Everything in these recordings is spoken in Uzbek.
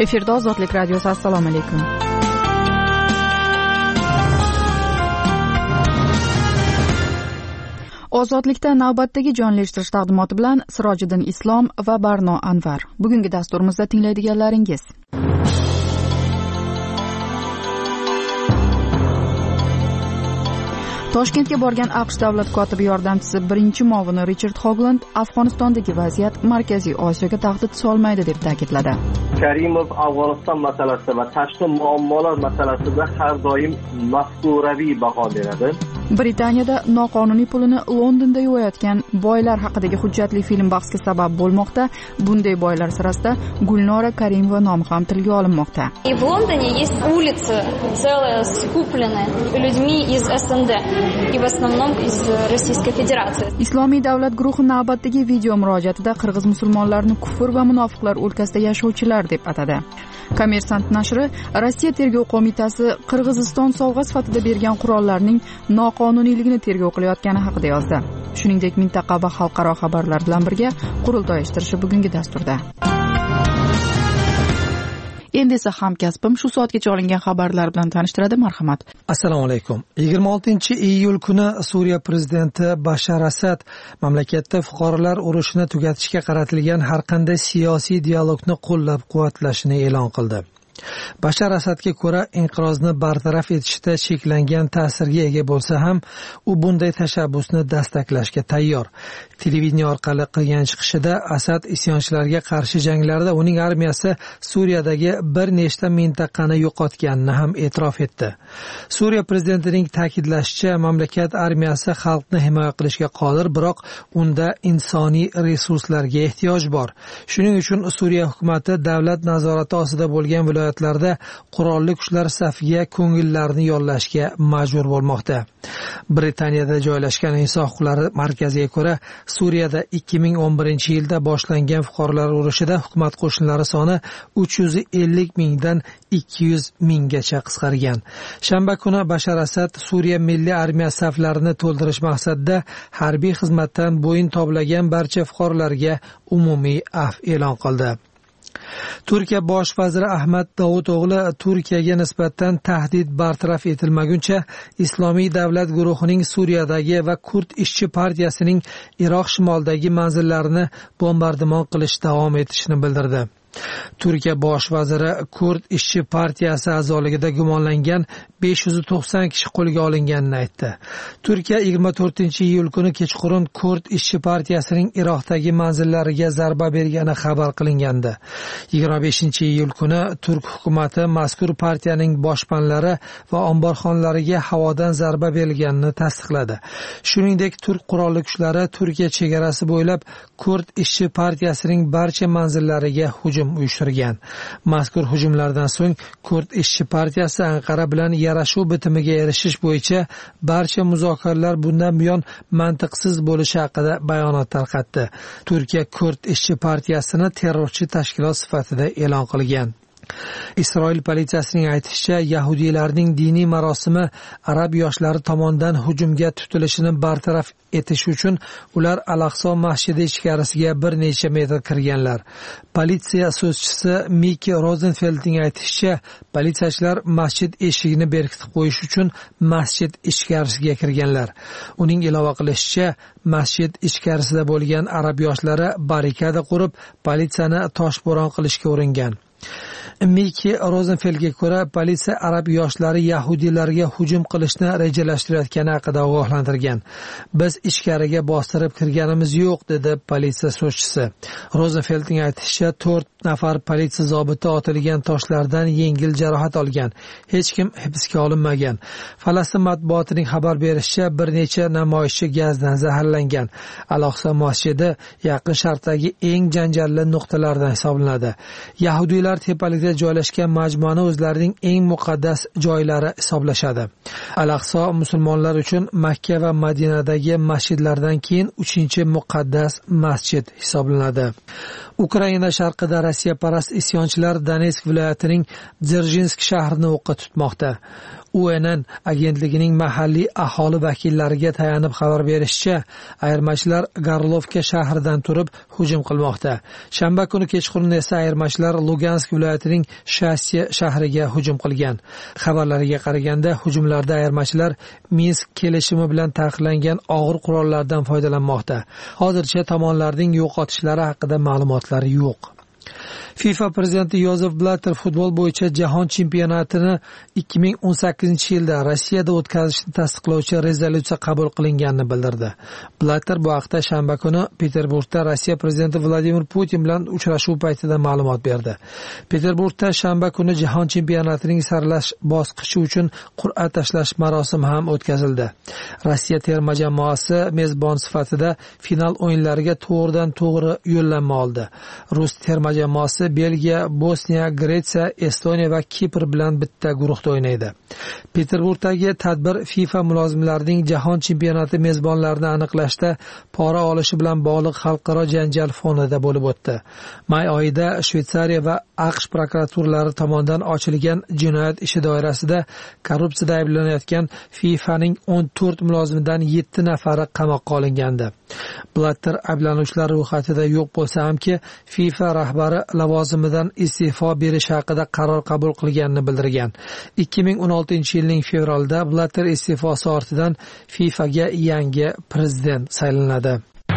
Efirda Ozodlik radiosi. Assalomu alaykum. Ozodlikda navbatdagi jonli eshittirish taqdimoti bilan Sirojiddin Islom va Barno Anvar. Bugungi dasturimizda tinglaydiganlaringiz: Toshkentga borgan AQSh davlat kotibi yordamchisi birinchi muavini Richard Hogland Afg'onistondagi vaziyat Markaziy Osiyoga tahdid solmaydi deb ta'kidladi. Karimov Afg'oniston masalasida va tashqi muammolar masalasida har doim mafkuraviy baho beradi. Britaniyada noqonuniy pulini Londonda yuvayotgan boylar haqidagi hujjatli film bahsga sabab bo'lmoqda. Bunday boylar sirasida Gulnora Karimova nomi ham tilga olinmoqda. В Лондоне есть улицы целые скуплены людьми из СНД и в основном из Российской Федерации. Islomiy davlat guruhi navbatdagi video murojaatida qirg'iz musulmonlarini kufr va munofiqlar o'lkasida yashovchilar deb atadi. Kommersant nashri Rossiya tergov qo'mitasi Qirg'iziston sovg'a sifatida bergan qurollarning noqonuniyligini tergov qilayotgani haqida yozdi. Shuningdek, mintaqa va xalqaro xabarlar bilan birga qurultoy eshittirishi bugungi dasturda. Endi esa hamkasbim shu soatgacha olingan xabarlar bilan tanishtiradi. Marhamat. Assalomu alaykum. 26-iyul kuni Suriya prezidenti Bashar Asad mamlakatda fuqarolar urushini tugatishga qaratilgan har qanday siyosiy dialogni qo'llab-quvvatlashini e'lon qildi. Bashar Asadga ko'ra, inqirozni bartaraf etishda cheklangan ta'sirga ega bo'lsa ham, u bunday tashabbusni dastaklashga tayyor. Televideniya orqali qilgan chiqishida Asad isyonchilarga qarshi janglarda uning armiyasi Suriyadagi bir nechta mintaqani yo'qotganini ham e'tirof etdi. Suriya prezidentining ta'kidlashicha, mamlakat armiyasi xalqni himoya qilishga qodir, biroq unda insoniy resurslarga ehtiyoj bor. Shuning uchun Suriya hukumatı davlat nazorati ostida bo'lgan viloyatlarda qurolli kuchlar safiga ko'ngillarni yollashga majbur bo'lmoqda. Britaniyada joylashgan inson huquqlari markaziga ko'ra, Suriyada 2011-yilda boshlangan fuqarolar urushida hukumat qo'shinlari soni 350 mingdan 200 minggacha qisqargan. Shanba kuni Bashar Asad Suriya milliy armiyasi saflarini to'ldirish maqsadida harbiy xizmatdan bo'yin tovlagan barcha fuqarolarga umumiy afv e'lon qildi. Turkiya bosh vaziri Ahmad Davuto'g'li Turkiyaga nisbatan tahdid bartaraf etilmaguncha Islomiy davlat guruhining Suriyadagi va Kurd ishchi partiyasining Iroq shimolidagi manzillarini bombardimon qilish davom etishini bildirdi. Turkiya bosh vaziri Kurd ishchi partiyasi a'zoligida gumonlangan 590 kishi qo'lga olinganini aytdi. Turkiya 24-iyul kuni kechqurun Kurd ishchi partiyasining Iroqdagi manzillariga zarba bergani xabar qilingandi. 25-iyul kuni Turk hukumati mazkur partiyaning boshpanlari va omborxonalariga havodan zarba berilganini tasdiqladi. Shuningdek, Turk qurolli kuchlari Turkiya chegarasi bo'ylab Kurd ishchi partiyasining barcha manzillariga hujum uyushtirgan. Mazkur hujumlardan so'ng Kurd ishchi partiyasi Anqara bilan yarashuv bitimiga erishish bo'yicha barcha muzokaralar bundan buyon mantiqsiz bo'lishi haqida bayonot tarqatdi. Turkiya Kurd ishchi partiyasini terrorchi tashkilot sifatida e'lon qilgan. Isroil politsiyasining aytishicha, yahudiylarning diniy marosimi arab yoshlari tomonidan hujumga tutilishini bartaraf etish uchun ular Al-Aqso masjidi ichkarisiga bir necha metr kirganlar. Politsiya so'zchisi Miki Rozenfeldning aytishicha, politsiyachilar masjid eshigini berkitib qo'yish uchun masjid ichkarisiga kirganlar. Uning ilova qilishicha, masjid ichkarisida bo'lgan arab yoshlari barrikada qurib, politsiyani toshbo'ron qilishga uringan. Miki Rozenfeldga ko'ra, politsiya arab yoshlari yahudiylarga hujum qilishni rejalashtirayotgani haqida ogohlantirgan. Biz ichkariga bostirib kirganimiz yo'q, dedi politsiya so'zchisi. Rozenfeldning aytishicha, 4 nafar politsiya zobiti otilgan toshlardan yengil jarohat olgan. Hech kim hibsga olinmagan. Falastin matbuotining xabar berishicha, bir necha namoyishchi gazdan zaharlangan. Al-Aqso masjidi Yaqin Sharqdagi eng janjalli nuqtalardan hisoblanadi. Yahudiylar tepalikda joylashgan majmuani o'zlarining eng muqaddas joylari hisoblashadi. Al-Aqso musulmonlar uchun Makka va Madinadagi masjidlardan keyin 3-muqaddas masjid hisoblanadi. Ukraina sharqida Rossiya parast isyonchilar Donetsk viloyatining Dzержинsk shahrini o'qqa tutmoqda. UNN agentligining mahalliy aholi vakillariga tayanib xabar berishicha, ayirmachilar Gorlovka shahridan turib hujum qilmoqda. Shanba kuni kechqurun esa ayirmachilar Lugansk viloyatining Shasya shahriga hujum qilgan. Xabarlarga qaraganda, hujumlarda ayirmachilar Minsk kelishimi bilan taqiqlangan og'ir qurollardan foydalanmoqda. Hozircha tomonlarning yo'qotishlari haqida ma'lumotlar yo'q. FIFA prezidenti Yozef Blatter futbol bo'yicha jahon chempionatini 2018-yilda Rossiyada o'tkazishni tasdiqlovchi rezolyutsiya qabul qilinganini bildirdi. Blatter bu haqda shanba kuni Peterburgda Rossiya prezidenti Vladimir Putin bilan uchrashuv paytida ma'lumot berdi. Peterburgda shanba kuni jahon chempionatining saralash bosqichi uchun qur'a tashlash marosimi ham o'tkazildi. Rossiya terma jamoasi mezbon sifatida final o'yinlariga to'g'ridan-to'g'ri yo'llanma oldi. Rus terma jamoasi Belgiya, Bosniya, Gretsiya, Estoniya va Kipr bilan bitta guruhda o'ynaydi. Peterburgdagi tadbir FIFA mulozimlarining jahon chempionati mezbonlarini aniqlashda pora olishi bilan bog'liq xalqaro janjal fonida bo'lib o'tdi. May oyida Shveysariya va AQSh prokuraturalari tomonidan ochilgan jinoyat ishi doirasida korrupsiyada ayblanayotgan FIFAning 14 mulozimidan 7 nafari qamoqqa olingandi. Blatter ayblanuvchilar ro'yxatida yo'q bo'lsa hamki, FIFA rahbari lavozimidan iste'fo berish haqida qaror qabul qilganini bildirgan. 2016-yilning fevralida Blatter iste'fosi ortidan FIFAga yangi prezident saylanadi.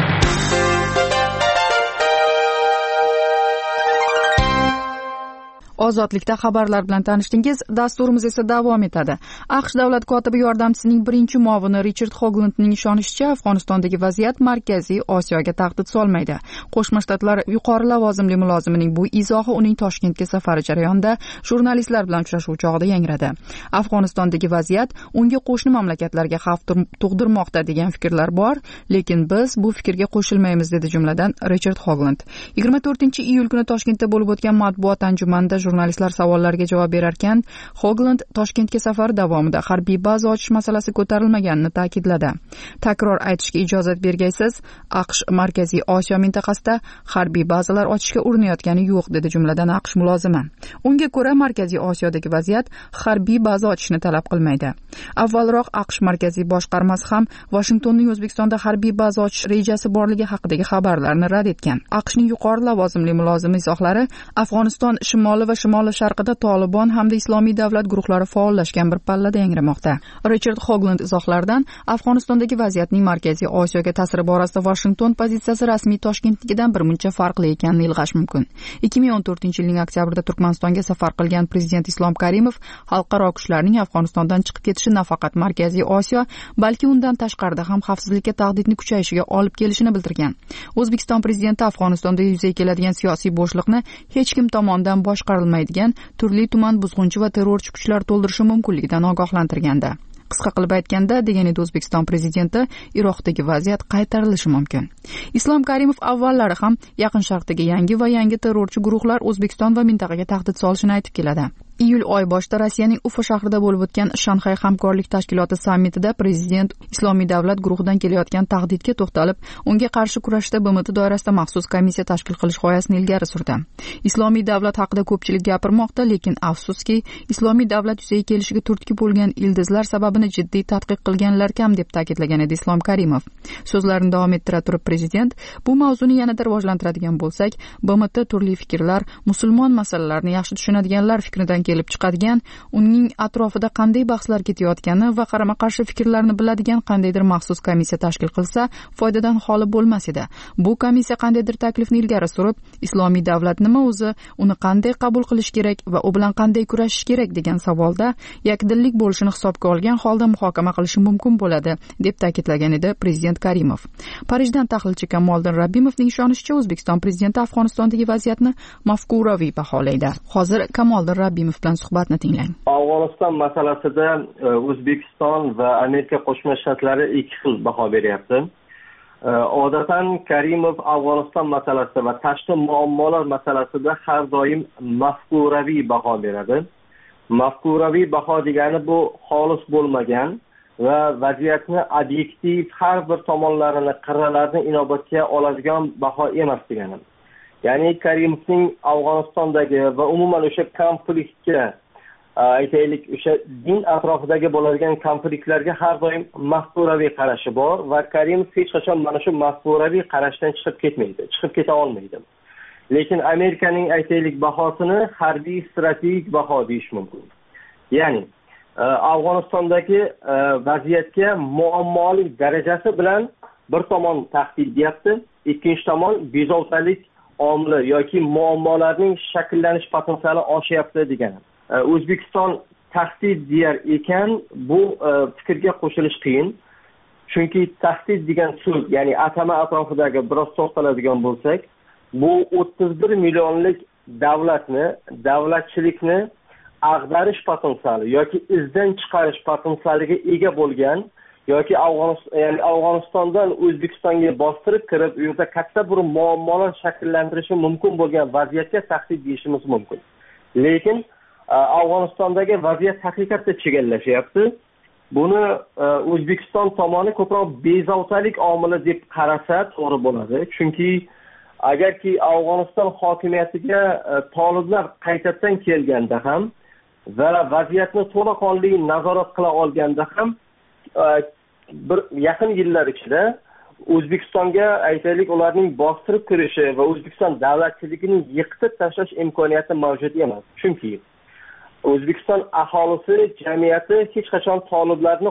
Ozodlikda xabarlar bilan tanishdingiz. Dasturimiz esa davom etadi. AQSh davlat kotibi yordamchisining birinchi muavini Richard Hoaglandning ishonishicha, Afg'onistondagi vaziyat Markaziy Osiyoga tahdid solmaydi. Qo'shma Shtatlar yuqori lavozimli mulozimining bu izohi uning Toshkentga safari jarayonida jurnalistlar bilan uchrashuv chog'ida yangradi. Afg'onistondagi vaziyat unga qo'shni mamlakatlarga xavf tug'dirmoqda degan fikrlar bor, lekin biz bu fikrga qo'shilmaymiz, dedi jumladan Richard Hoagland. 24-iyul kuni Toshkentda bo'lib o'tgan matbuot anjumanida jurnalistlar savollariga javob berar ekan, Hoagland Toshkentga safari davomida harbiy baza ochish masalasi ko'tarilmaganini ta'kidladi. Takror aytishga ijozat bergaysiz, AQSh Markaziy Osiyo mintaqasida harbiy bazalar ochishga urinayotgani yo'q, dedi jumladan AQSh mulozimi. Unga ko'ra, Markaziy Osiyodagi vaziyat harbiy baza ochishni talab qilmaydi. Avvalroq AQSh markaziy boshqarmasi ham Washingtonning O'zbekistonda harbiy baza ochish rejasi borligi haqidagi xabarlarni rad etgan. AQShning yuqori lavozimli mulozimi izohlari Afg'oniston shimoli va shimoli-sharqida Tolibon hamda Islomiy davlat guruhlari faollashgan bir pallada yangramoqda. Richard Hoagland izohlaridan Afg'onistondagi vaziyatning Markaziy Osiyoga ta'siri borasida Washington pozitsiyasi rasmiy Toshkentnikidan bir muncha farqli ekanini ilg'ash mumkin. 2014-yilning oktyabrida Turkmanistonga safar qilgan prezident Islom Karimov xalqaro kuchlarning Afg'onistondan chiqib ketishi nafaqat Markaziy Osiyo, balki undan tashqarida ham xavfsizlikka tahdidni kuchayishiga olib kelishini bildirgan. O'zbekiston prezidenti Afg'onistonda yuzaga keladigan siyosiy bo'shliqni hech kim tomonidan boshqarilmaydigan turli-tuman buzg'unchi va terrorchi kuchlar to'ldirishi mumkinligidan ogohlantirganda. Qisqa qilib aytganda, degan edi O'zbekiston prezidenti, Iroqdagi vaziyat qaytarilishi mumkin. Islom Karimov avvallari ham Yaqin Sharqdagi yangi terrorchi guruhlar O'zbekiston va mintaqaga tahdid solishini aytib keladi. Iyul oy boshida Rossiyaning Ufa shahrida bo'lib o'tgan Shanxay hamkorlik tashkiloti sammitida prezident Islomiy davlat guruhidan kelayotgan tahdidga to'xtalib, unga qarshi kurashda BMT doirasida maxsus komissiya tashkil qilish g'oyasini ilgari surdi. Islomiy davlat haqida ko'pchilik gapirmoqda, lekin afsuski, Islomiy davlat yuzaga kelishiga turtki bo'lgan ildizlar sababini jiddiy tadqiq qilganlar kam, deb ta'kidlagan edi Islom Karimov. So'zlarini davom ettira turib prezident, bu mavzuni yanada rivojlantiradigan bo'lsak, BMT turli fikrlar, musulmon masalalarni yaxshi tushunadiganlar fikridan kelib chiqadigan, uning atrofida qanday bahslar ketayotgani va qarama-qarshi fikrlarni biladigan qandaydir maxsus komissiya tashkil qilsa, foydadan xoli bo'lmas edi. Bu komissiya qandaydir taklifni ilgari surib, Islomiy davlat nima o'zi, uni qanday qabul qilish kerak va u bilan qanday kurashish kerak degan savolda yakdillik bo'lishini hisobga olgan holda muhokama qilishi mumkin bo'ladi, deb ta'kidlagan edi prezident Karimov. Parijdan tahlilchi Kamoliddin Rabbimovning ishonishicha, O'zbekiston prezidenti Afg'onistondagi vaziyatni mafkuraviy baholaydi. Hozir Kamoliddin Rabbimov bilan suhbatni tinglang. Afg'oniston masalasida O'zbekiston va Amerika Qo'shma Shtatlari ikki xil baho beryapti. Odatan Karimov Afg'oniston masalasida va tashqi muammolar masalasida har doim mafkuraviy baho beradi. Mafkuraviy baho degani bu xolis bo'lmagan va vaziyatni obyektiv har bir tomonlarini, qirralarini inobatga oladigan baho emas degani. Ya'ni Karimovning Afg'onistondagi va umuman o'sha konfliktga aytaylik o'sha din atrofidagi bo'ladigan konfliktlarga har doim mafkuraviy qarashi bor va Karimov hech qachon mana shu mafkuraviy qarashdan chiqib keta olmaydi. Lekin Amerikaning aytaylik bahosini harbiy strategik baho deyish mumkin. Ya'ni Afg'onistondagi vaziyatga muammoli darajasi bilan bir tomon tahdid deyapti, ikkinchi tomon bezovtalik omili yoki muammolarning shakllanish potensiali oshyapti degani. O'zbekiston tahdid deyar ekan, bu fikrga qo'shilish qiyin. Chunki tahdid degan so'z, ya'ni atama atrofidagi biroz to'xtaladigan bo'lsak, bu 31 millionlik davlatchilikni ag'darish potensiali yoki izdan chiqarish potensialiga ega bo'lgan yoki Afg'onistondan O'zbekistonga bostirib kirib, u yerda katta bir muammolar shakllantirishi mumkin bo'lgan vaziyatga tahdid deyishimiz mumkin. Lekin Afg'onistondagi vaziyat haqiqatda chigallashyapti. Buni O'zbekiston tomoni ko'proq bezovtalik omili deb qarasa to'g'ri bo'ladi. Chunki agarki Afg'oniston hokimiyatiga toliblar qaytadan kelganda ham va vaziyatni to'laqonli nazorat qila olganda ham bir yaqin yillar ichida O'zbekistonga aytaylik ularning bostirib kirishi va O'zbekiston davlatchiligining yiqitib tashlash imkoniyati mavjud emas. Chunki O'zbekiston aholisi jamiyati hech qachon toliblarni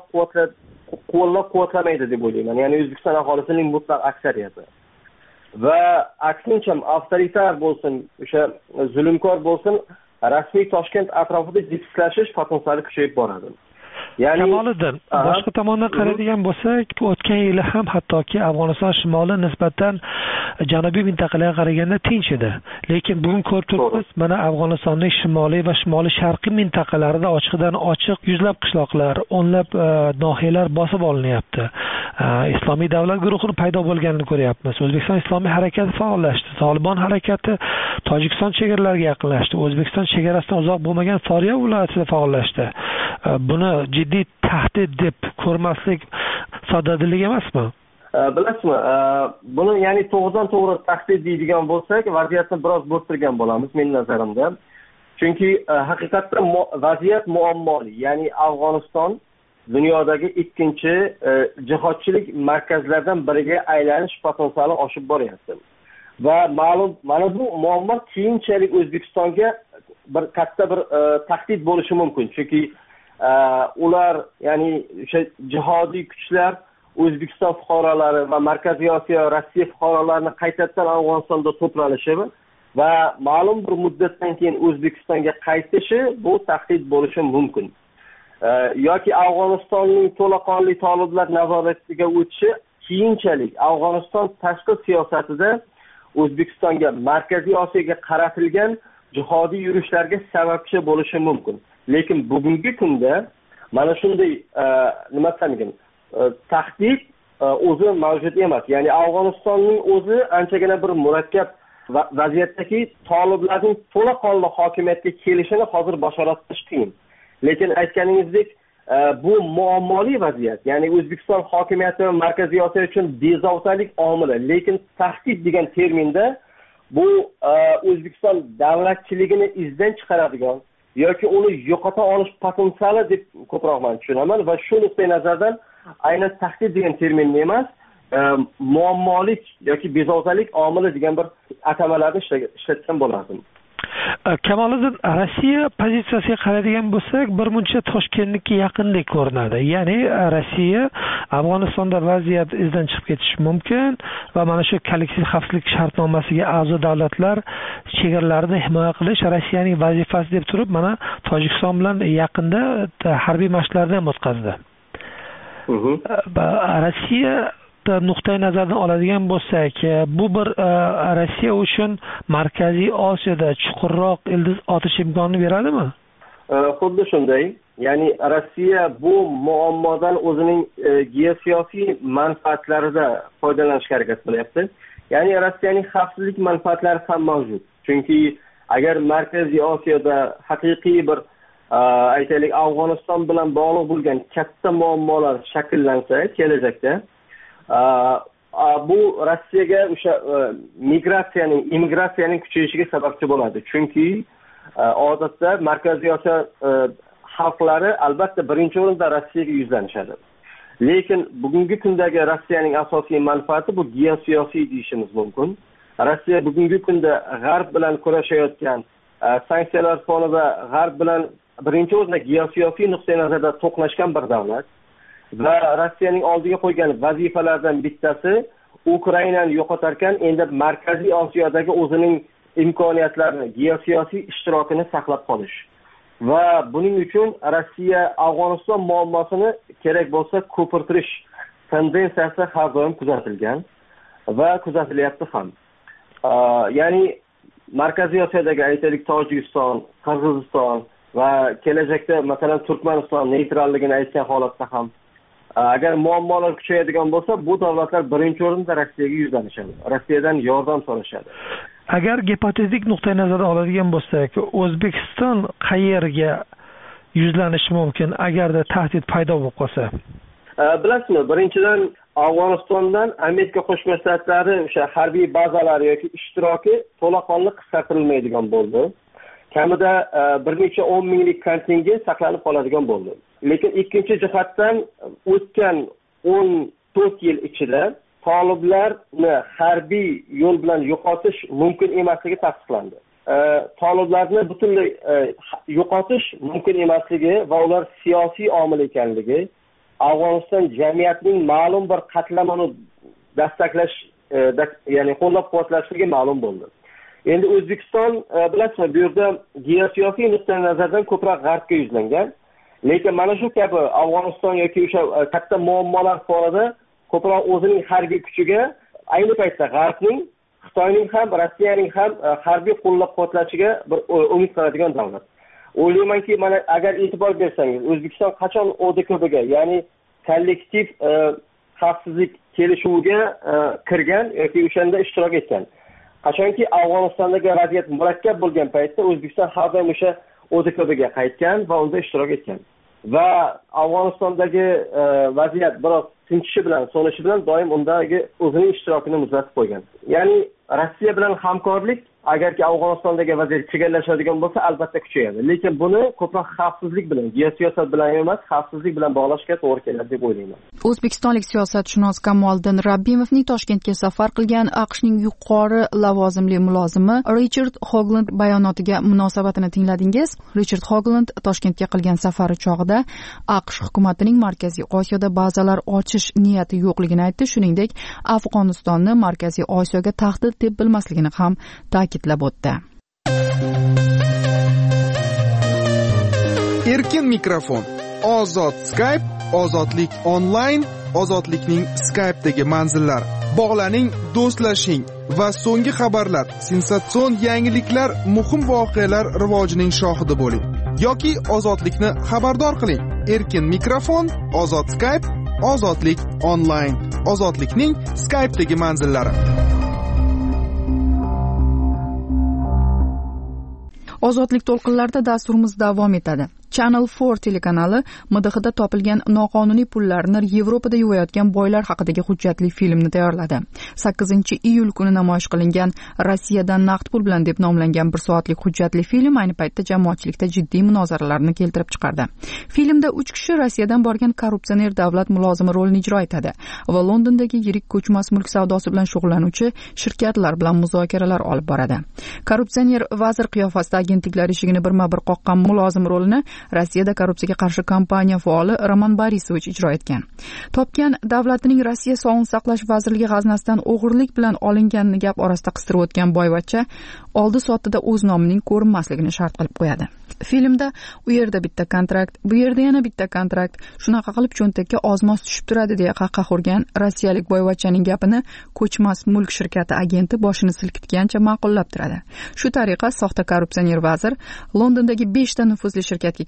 qo'llab-quvvatlamaydi deb o'ylayman. Ya'ni O'zbekiston aholisining mutlaq aksariyati. Va aksincha avtoritar bo'lsin, o'sha zulmkor bo'lsin, rasmiy Toshkent atrofida jipslashish potensiali kuchayib boradi. Ya'ni Kamoliddin, boshqa tomondan qaraydigan bo'lsak, o'tgan yili ham hattoki Afg'oniston shimoli nisbatan janubiy mintaqalarga qaraganda tinch edi. Lekin bugun ko'rib turibmiz, mana Afg'onistonning shimoliy va shimoliy sharqiy mintaqalarida ochiqdan ochiq yuzlab qishloqlar, o'nlab nohiyalar bosib olinyapti. Islomiy davlat guruhi paydo bo'lganini ko'ryapmiz. O'zbekiston islomiy harakati faollashdi. Tolibon harakati Tojikiston chegaralariga yaqinlashdi. O'zbekiston chegarasidan uzoq bo'lmagan Soriya viloyatida faollashdi. Buni jiddiy tahdid deb ko'rmaslik soddadillik emasmi? Bilasizmi, buni ya'ni to'g'ridan to'g'ri tahdid deydigan bo'lsak, vaziyatni biroz bo'rttirgan bo'lamiz men nazarimda. Chunki haqiqatda vaziyat muammoli. Ya'ni Afg'oniston dunyodagi ikkinchi jihodchilik markazlaridan biriga aylanish potensiali oshib boryapti. Va ma'lum, mana bu muammo keyinchalik O'zbekistonga bir katta bir tahdid bo'lishi mumkin. Chunki ular, ya'ni o'sha jihodiy kuchlar O'zbekiston fuqarolari va Markaziy Osiyo, Rossiya fuqarolarini qaytadan Afg'onistonda to'planishi va ma'lum bir muddatdan keyin O'zbekistonga qaytishi bu tahdid bo'lishi mumkin. Yoki Afg'onistonning to'laqonli toliblar nazoratiga o'tishi keyinchalik Afg'oniston tashqi siyosatida O'zbekistonga, Markaziy Osiyoga qaratilgan jihodiy yurishlarga sababchi bo'lishi mumkin. Lekin bugungi kunda mana shunday nima desam, tahdid o'zi mavjud emas. Ya'ni Afg'onistonning o'zi anchagina bir murakkab vaziyatdagi toliblarning to'laqonli hokimiyatga kelishini hozir bashorat qilish qiyin. Lekin aytganingizdek, bu muammoli vaziyat. Ya'ni O'zbekiston hokimiyati va Markaziy Osiyo uchun bezovtalik omili. Lekin tahdid degan terminda bu O'zbekiston davlatchiligini izdan chiqaradigan yoki uni yo'qota olish potensiali deb ko'proq men tushunaman va shu nuqtai nazardan aynan tahdid degan terminni emas, muammolik yoki bezovtalik omili degan bir atamalarni ishlatgan bo'lardim. Kamoliddin, Rossiya pozitsiyasiga qaraydigan bo'lsak, birmuncha Toshkentga yaqinlik ko'rinadi. Ya'ni Rossiya Afg'onistonda vaziyat izdan chiqib ketishi mumkin va mana shu kollektiv xavfsizlik shartnomasiga a'zo davlatlar chegaralarini himoya qilish Rossiyaning vazifasi deb turib, mana Tojikiston bilan yaqinda harbiy mashqlarni ham o'tkazdi. Rossiya nuqtai nazardan oladigan bo'lsak, bu bir Rossiya uchun Markaziy Osiyoda chuqurroq ildiz otish imkonini beradimi? Xuddi shunday. Ya'ni Rossiya bu muammodan o'zining geosiyosiy manfaatlarida foydalanishga harakat qilyapti. Ya'ni Rossiyaning xavfsizlik manfaatlari ham mavjud. Chunki agar Markaziy Osiyoda haqiqiy bir aytaylik Afg'oniston bilan bog'liq bo'lgan katta muammolar shakllansa kelajakda, bu Rossiyaga o'sha immigratsiyaning kuchayishiga sababchi bo'ladi. Chunki odatda Markaziy Osiyo xalqlari albatta birinchi o'rinda Rossiyaga yuzlanishadi. Lekin bugungi kundagi Rossiyaning asosiy manfaati bu geosiyosiy deyishimiz mumkin. Rossiya bugungi kunda G'arb bilan kurashayotgan sanksiyalar fonida G'arb bilan birinchi o'rinda geosiyosiy nuqtai nazardan to'qnashgan bir davlat va Rossiyaning oldiga qo'ygan vazifalardan bittasi Ukrainani yo'qotarkan endi Markaziy Osiyodagi o'zining imkoniyatlarini, geosiyosiy ishtirokini saqlab qolish. Va buning uchun Rossiya Afg'oniston muammosini kerak bo'lsa ko'pirtirish tendensiyasi har doim kuzatilgan va kuzatilyapti ham. Ya'ni Markaziy Osiyodagi aytaylik Tojikiston, Qirg'iziston va kelajakda masalan Turkmaniston neytralligini aytgan holatda ham agar muammolar kuchayadigan bo'lsa, bu davlatlar birinchi o'rinda Rossiyaga yuzlanishadi. Rossiyadan yordam so'rashadi. Agar gipotetik nuqtai nazardan oladigan bo'lsak, O'zbekiston qayerga yuzlanishi mumkin agarda tahdid paydo bo'lib qolsa? Bilasizmi, birinchidan Afg'onistondan Amerika Qo'shma Shtatlari o'sha harbiy bazalari yoki ishtiroki to'laqonli qisqartirilmaydigan bo'ldi. Kamida bir necha 10 minglik kontingent saqlanib qoladigan bo'ldi. Lekin ikkinchi jihatdan o'tgan 14 yil ichida toliblarni harbiy yo'l bilan yo'qotish mumkin emasligi tasdiqlandi. Toliblarni butunlay yo'qotish mumkin emasligi va ular siyosiy omil ekanligi Afg'oniston jamiyatining ma'lum bir qatlamini dastaklash, ya'ni qo'llab-quvvatlashligi ma'lum bo'ldi. Endi O'zbekiston bilasizmi, bu yerda geosiyosiy nuqtai nazardan ko'proq G'arbga yuzlangan. Lekin mana shu kabi Afg'oniston yoki o'sha katta muammolar fonida ko'proq o'zining harbiy kuchiga ayni paytda G'arbning, Xitoyning ham, Rossiyaning ham harbiy qo'llab-quvvatlashiga bir umid qiladigan davlat. O'ylaymanki, mana agar e'tibor bersangiz, O'zbekiston qachon ODKBga, ya'ni kollektiv xavfsizlik kelishuviga kirgan yoki o'shanda ishtirok etgan. Qachonki Afg'onistondagi vaziyat murakkab bo'lgan paytda O'zbekiston har doim o'sha ODKBga qaytgan va unda ishtirok etgan. Va Afg'onistondagi vaziyat biroz tinchishi bilan, so'nishi bilan doim undagi o'zining ishtirokini muzlatib qo'ygan. Ya'ni Rossiya bilan hamkorlik agarki Afg'onistondagi vaziyat chigallashadigan bo'lsa, albatta kuchayadi. Lekin buni ko'proq xavfsizlik bilan, geosiyosat bilan emas, xavfsizlik bilan bog'lashga to'g'ri keladi deb o'ylayman. O'zbekistonlik siyosatshunos Kamoliddin Rabbimovning Toshkentga safar qilgan AQShning yuqori lavozimli mulozimi Richard Hoagland bayonotiga munosabatini tingladingiz. Richard Hoagland Toshkentga qilgan safari chog'ida AQSh hukumatining Markaziy Osiyoda bazalar ochish niyati yo'qligini aytdi, shuningdek, Afg'onistonni Markaziy Osiyoga tahdid deb bilmasligini ham ta'kidlab o'tdi. Erkin mikrofon, ozod Skype, ozodlik onlayn, ozodlikning Skype'dagi manzillari. Bog'laning, do'stlashing va so'nggi xabarlar, sensatsion yangiliklar, muhim voqealar rivojining shohidi bo'ling. Yoki ozodlikni xabardor qiling. Erkin mikrofon, ozod Skype, ozodlik onlayn, ozodlikning Skype'dagi manzillari. Ozodlik to'lqinlarida dasturimiz davom etadi. Channel 4 telekanali MDHda topilgan noqonuniy pullarni Yevropada yuvayotgan boylar haqidagi hujjatli filmni tayyorladi. 8-iyul kuni namoyish qilingan Rossiyadan naqd pul bilan deb nomlangan 1 soatlik hujjatli film ayni paytda jamoatchilikda jiddiy munozaralarni keltirib chiqardi. Filmda 3 kishi Rossiyadan borgan korrupsioner davlat mulozimi rolini ijro etadi va Londondagi yirik ko'chmas mulk savdosi bilan shug'ullanuvchi shirkatlar bilan muzokaralar olib boradi. Korrupsioner vazir qiyofasida agentliklar eshigini birma-bir qoqqan mulozim rolini Rossiyada korrupsiyaga qarshi kampaniya faoli Roman Borisovich ijro etgan. Topgan davlatining Rossiya Sog'liqni saqlash vazirligi g'aznasidan o'g'irlik bilan olinganini gap orasida qistirib o'tgan boyvachcha oldi sotida o'z nomining ko'rinmasligini shart qilib qo'yadi. Filmda u yerda bitta kontrakt, bu yerda yana bitta kontrakt, shunaqa qilib cho'ntakka ozmos tushib turadi deya qahqah urgan rossiyalik boyvachchaning gapini ko'chmas mulk shirkati agenti boshini silkitgancha ma'qullab turadi. Shu tariqa soxta korrupsioner vazir Londondagi 5 ta nufuzli shirkatga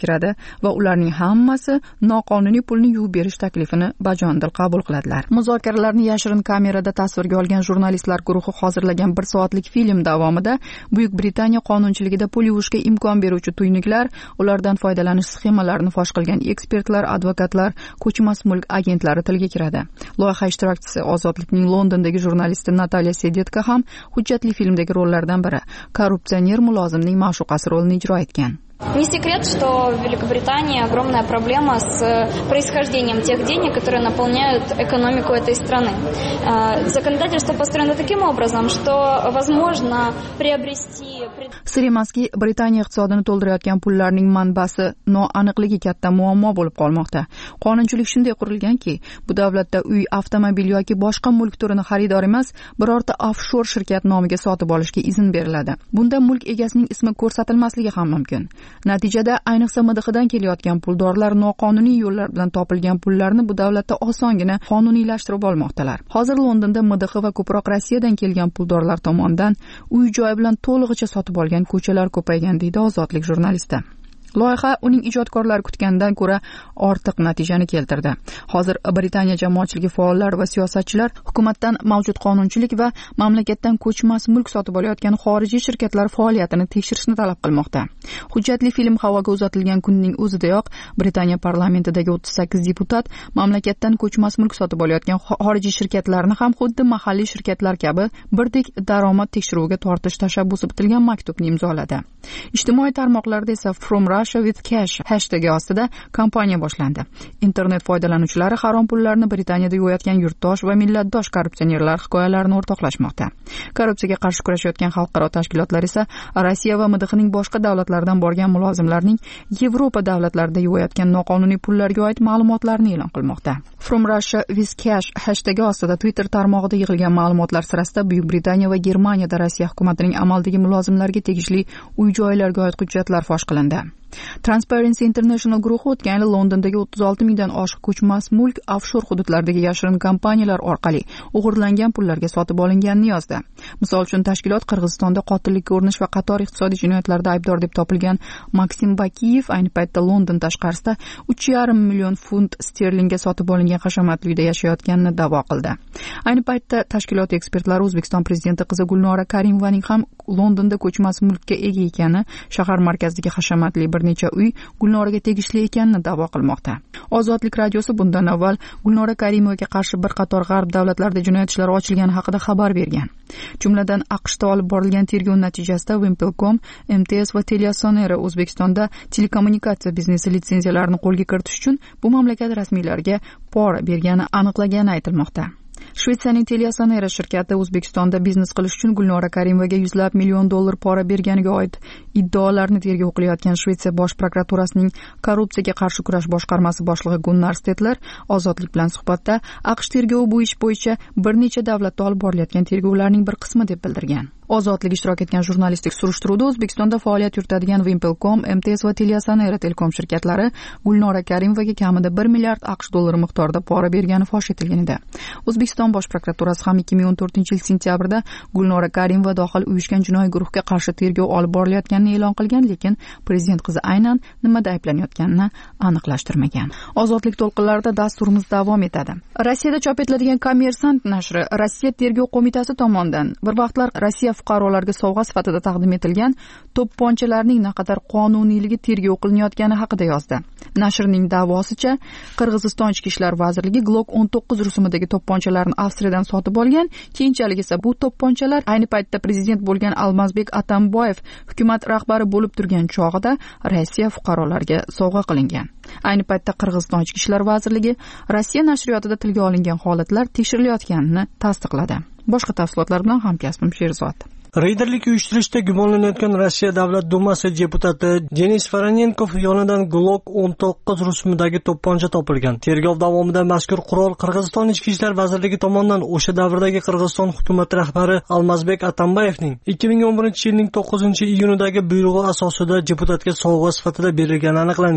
kiradi va ularning hammasi noqonuniy pulni yuvib berish taklifini bajonidil qabul qiladilar. Muzokaralarni yashirin kamerada tasvirga olgan jurnalistlar guruhi hozirlagan 1 soatlik film davomida Buyuk Britaniya qonunchiligida pul yuvishga imkon beruvchi tuynuqlar, ulardan foydalanish sxemalarini fosh qilgan ekspertlar, advokatlar, ko'chmas mulk agentlari tilga kiradi. Loyiha ishtirokchisi Ozodlikning Londondagi jurnalisti Nataliya Sedetka ham hujjatli filmdagi rollardan biri, korrupsioner mulozimning ma'shuqasi rolini ijro etgan. Не секрет, что в Великобритании огромная проблема с происхождением тех денег, которые наполняют экономику этой страны. Законодательство построено таким образом, что возможно приобрести... Sir emaski, Britaniya iqtisodini to'ldirayotgan pullarning manbasi noaniqligi katta muammo bo'lib qolmoqda. Qonunchilik shunday qurilganki, bu davlatda uy, avtomobil yoki boshqa mulk turini xaridor emas, birorta offshor shirkat nomiga sotib olishga izn beriladi. Bunda mulk egasining ismi ko'rsatilmasligi ham mumkin. Natijada ayniqsa MDHdan kelayotgan puldorlar noqonuniy yo'llar bilan topilgan pullarni bu davlatda osongina qonuniylashtirib olmoqdalar. Hozir Londonda MDH va ko'proq Rossiyadan kelgan puldorlar tomonidan uy-joy bilan to'lig'icha sotib olgan ko'chalar ko'paygan, deydi Ozodlik jurnalisti. Loyiha uning ijodkorlari kutgandan ko'ra ortiq natijani keltirdi. Hozir Britaniya jamoatchiligi faollari va siyosatchilar hukumatdan mavjud qonunchilik va mamlakatdan ko'chmas mulk sotib olayotgan xorijiy shirkatlar faoliyatini tekshirishni talab qilmoqda. Hujjatli film havoga uzatilgan kunning o'zidayoq Britaniya parlamentidagi 38 deputat mamlakatdan ko'chmas mulk sotib olayotgan xorijiy shirkatlarni ham xuddi mahalliy shirkatlar kabi birdek daromad tekshiruviga tortish tashabbusi bitilgan maktubni imzoladi. Ijtimoiy tarmoqlarda esa From Russia with Cash hashtagi ostida kampaniya boshlandi. Internet foydalanuvchilari harom pullarni Britaniyada yuvayotgan yurtdosh va millatdosh korrupsionerlar hikoyalarini o'rtoqlashmoqda. Korrupsiyaga qarshi kurashayotgan xalqaro tashkilotlar esa Rossiya va MDHning boshqa davlatlardan borgan mulozimlarning Yevropa davlatlarida yuvayotgan noqonuniy pullarga oid ma'lumotlarni e'lon qilmoqda. From Russia with Cash hashtagi ostida Twitter tarmog'ida yig'ilgan ma'lumotlar sirasida Buyuk Britaniya va Germaniyada Rossiya hukumatining amaldagi mulozimlarga tegishli uy-joylarga oid hujjatlar fosh qilindi. Transparency International guruhi o'tgan yil Londondagi 36 mingdan oshiq ko'chmas mulk offshor hududlardagi yashirin kompaniyalar orqali o'g'irlangan pullarga sotib olinganini yozdi. Misol uchun tashkilot Qirg'izistonda qotillikka urinish va qator iqtisodiy jinoyatlarda aybdor deb topilgan Maksim Bakiyev ayni paytda London tashqarisida 3,5 million funt sterlingga sotib olingan hashamatli uyda yashayotganini da'vo qildi. Ayni paytda tashkilot ekspertlari O'zbekiston prezidenti qizi Gulnora Karimovaning ham Londonda ko'chmas mulkka ega ekani, shahar markazidagi hashamatli bir necha uy Gulnoraga tegishli ekanini da'vo qilmoqda. Ozodlik radiosi bundan avval Gulnora Karimovaga qarshi bir qator g'arb davlatlarida jinoyat ishlari ochilgani haqida xabar bergan. Jumladan AQShda olib borilgan tergov natijasida Wimpelcom, MTS va Teliasonera O'zbekistonda telekommunikatsiya biznesi litsenziyalarini qo'lga kiritish uchun bu mamlakat rasmiylariga pora bergani aniqlangani aytilmoqda. Shvetsiyaning Teliasonera shirkati O'zbekistonda biznes qilish uchun Gulnora Karimovaga $100 million pora berganiga oid iddaolarni tergov qilayotgan Shvetsiya bosh prokuraturasining korrupsiyaga qarshi kurash boshqarmasi boshlig'i Gunnar Stetler Ozodlik bilan suhbatda AQSh tergovi bu ish bo'yicha bir necha davlatda olib borilayotgan tergovlarning bir qismi deb bildirgan. Ozodlik ishtirok etgan jurnalistik surishtiruvda O'zbekistonda faoliyat yuritadigan Wimpelcom, MTS va Teliasonera telekom shirkatlari Gulnora Karimovaga kamida $1 milliard AQSh dollari miqdorida pora bergani fosh etilgan edi. O'zbekiston bosh prokuraturasi ham 2014-yil sentyabrda Gulnora Karimova dohil uyushgan jinoiy guruhga qarshi tergov olib borilayotganini e'lon qilgan, lekin prezident qizi aynan nimada ayblanayotganini aniqlashtirmagan. Ozodlik to'lqinlarida dasturimiz davom etadi. Rossiyada chop etiladigan Kommersant nashri Rossiya tergov qo'mitasi tomonidan bir vaqtlar Rossiya fuqarolarga sovg'a sifatida taqdim etilgan to'pponchalarning naqadar qonuniyligi tergov qilinayotgani haqida yozdi. Nashrning da'vosicha, Qirg'iziston Ichki ishlar vazirligi Glock 19 rusumidagi to'pponchalarni Avstriyadan sotib olgan, keyinchalik esa bu to'pponchalar ayni paytda prezident bo'lgan Almazbek Atamboyev hukumat rahbari bo'lib turgan chog'ida Rossiya fuqarolariga sovg'a qilingan. Ayni paytda Qirg'iziston Ichki ishlar vazirligi Rossiya nashriyotida tilga olingan holatlar tekshirilayotganini tasdiqladi. Boshqa tafsilotlar bilan hamkasbim Sherzod. Reyderlik uyushtirishda gumonlanayotgan Rossiya Davlat dumasi deputati Denis Voronenkov yonidan Glock 19 rusumidagi to'pponcha topilgan. Tergov davomida mazkur qurol Qirg'iziston Ichki ishlar vazirligi tomonidan o'sha davrdagi Qirg'iziston hukumat rahbari Almazbek Atamboyevning 2011-yilning 9-iyunidagi buyrug'i asosida deputatga sovg'a sifatida berilgani aniqlangan.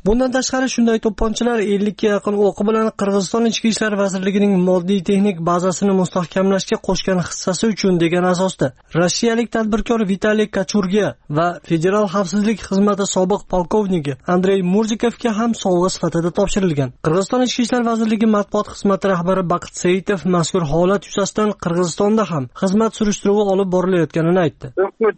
Bundan tashqari shunday to'pponchalar 50 ga yaqin o'qi bilan Qirg'iziston Ichki ishlar vazirligining moddiy texnik bazasini mustahkamlashga qo'shgan hissasi uchun degan asosda rossiyalik tadbirkor Vitaliy Kachurga va Federal xavfsizlik xizmati sobiq polkovniki Andrey Murzikovga ham sovg'a sifatida topshirilgan. Qirg'iziston Ichki ishlar vazirligi matbuot xizmati rahbari Baqit Saitov mazkur holat yuzasidan Qirg'izistonda ham xizmat surishtiruvi olib borilayotganini aytdi.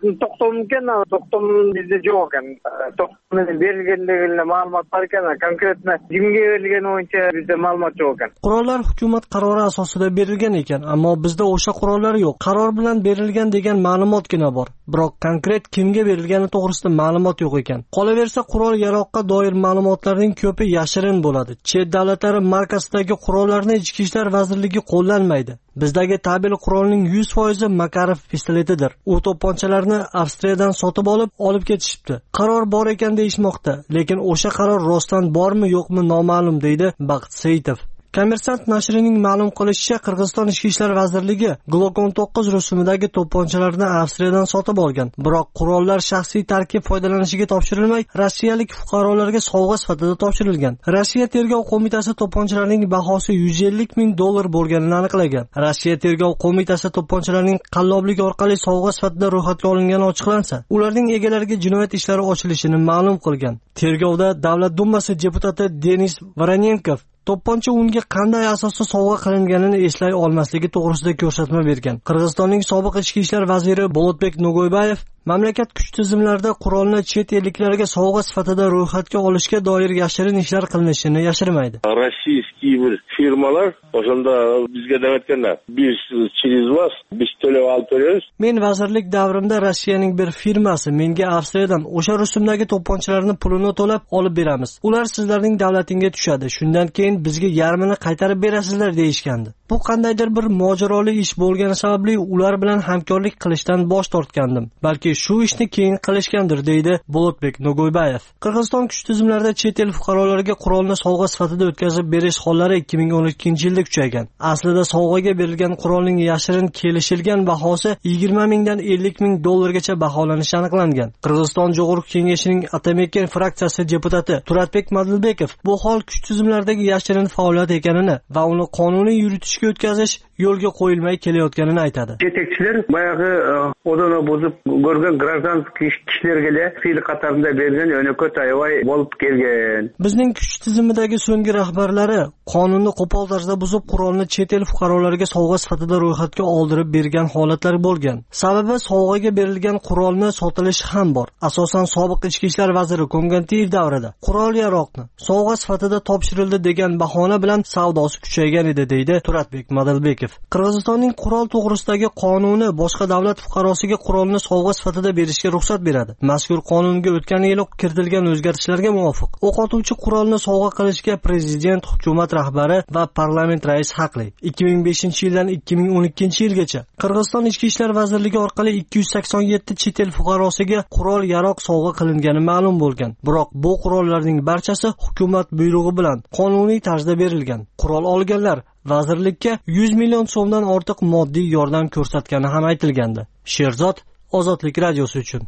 To'xtam bizda yo'q ekan. To'xtamning berilganligini ma'lumot bor ekan, konkretno kimga berilgani bo'yicha bizda ma'lumot yo'q ekan. Qurollar hukumat qarori asosida berilgan ekan, ammo bizda o'sha qurollar yo'q. Qaror bilan berilgan degan ma'lumotgina bor. Biroq konkret kimga berilgani to'g'risida ma'lumot yo'q ekan. Qolaversa, qurol-yaroqqa doir ma'lumotlarning ko'pi yashirin bo'ladi. Chet davlatlari markasidagi qurollarni Ichki ishlar vazirligi qo'llanmaydi. Bizdagi tabel qurolning 100% Makarov pistoletidir. U to'pponchalarni Avstriyadan sotib olib ketishibdi. Qaror bor ekan deyishmoqda, lekin o'sha qaror rostdan bormi yo'qmi noma'lum deydi Baqit Saitov. Kommersant nashrining ma'lum qilishicha, Qirg'iziston Ichki ishlar vazirligi Glock 19 rusumidagi to'pponchalarni Avstriyadan sotib olgan. Biroq qurollar shaxsiy tarkib foydalanishiga topshirilmay, rossiyalik fuqarolarga sovg'a sifatida topshirilgan. Rossiya tergov qo'mitasi to'pponchalarning bahosi $150,000 bo'lganini aniqlagan. Rossiya tergov qo'mitasi to'pponchalarning qalloblik orqali sovg'a sifatida ro'yxatga olingani ochiqlansa, ularning egalariga jinoyat ishlari ochilishini ma'lum qilgan. Tergovda Davlat dumasi deputati Denis Voronenkov to'pponcha unga qanday asosda sovg'a qilinganini eslay olmasligi to'g'risida ko'rsatma bergan. Qirg'izistonning sobiq ichki ishlar vaziri Bolotbek Nogoybayev mamlakat kuch tizimlarida qurolni chet elliklarga sovg'a sifatida ro'yxatga olishga doir yashirin ishlar qilinishini yashirmaydi. Rossiyskiy bir firmalar o'shanda bizga da'vatganlar. Biz через вас biz to'lab olib beramiz. Men vazirlik davrimda Rossiyaning bir firmasi menga Avstriyadan o'sha rusumdagi to'pponchalarni pulini to'lab olib beramiz. Ular sizlarning davlatingga tushadi. Shundan keyin bizga yarmini qaytarib berasizlar deyishgandi. Bu qandaydir bir mojaroli ish bo'lgani sababli ular bilan hamkorlik qilishdan bosh tortgandim. Balki shu ishni keyin qilishgandir, deydi Bolotbek Nogoybayev. Qirg'iziston kuch tizimlarida chet el fuqarolariga qurolni sovg'a sifatida o'tkazib berish hollari 2012-yilda kuchaygan. Aslida sovg'aga berilgan qurolning yashirin kelishilgan bahosi $20,000 dan $50,000 baholanishi aniqlangan. Qirg'iziston Jo'g'irq kengashining Atamekin fraksiyasi deputati Turatbek Madilbekov bu hol kuch tizimlaridagi yashirin faoliyat ekanini va uni qonuniy yuritishga o'tkazish yo'lga qo'yilmay kelayotganini aytadi. Yetakchilar bayog'i odamni buzib ko'rgan gражданский kishilarga fe'l qatorida bergan yo'nakot ayvay bo'lib kelgan. Bizning kuch tizimidagi so'nggi rahbarlari qonunni qo'pol tarzda buzib qurolni chet el fuqarolariga sovg'a sifatida ro'yxatga oldirib bergan holatlar bo'lgan. Sababi sovg'aga berilgan qurolni sotilishi ham bor. Asosan sobiq ichki ishlar vaziri Ko'mgantiyev davrida qurol-yaroqni sovg'a sifatida topshirildi degan bahona bilan savdosi kuchaygan edi, deydi Turatbek Madilbekov. Qirg'izistonning qurol to'g'risidagi qonuni boshqa davlat fuqarosiga qurolni sovg'a sifatida berishga ruxsat beradi. Mazkur qonunga o'tgan yil kiritilgan o'zgartishlarga muvofiq o'q otuvchi qurolni sovg'a qilishga prezident, hukumat rahbari va parlament raisi haqli. 2005-yildan 2012-yilgacha Qirg'iziston Ichki ishlar vazirligi orqali 287 chet el fuqarosiga qurol-yaroq sovg'a qilingani ma'lum bo'lgan. Biroq bu qurollarning barchasi hukumat buyrug'i bilan qonuniy tarzda berilgan. Qurol olganlar vazirlikka 100 million so'mdan ortiq moddiy yordam ko'rsatgani ham aytilgandi. Sherzod, Ozodlik radiosi uchun.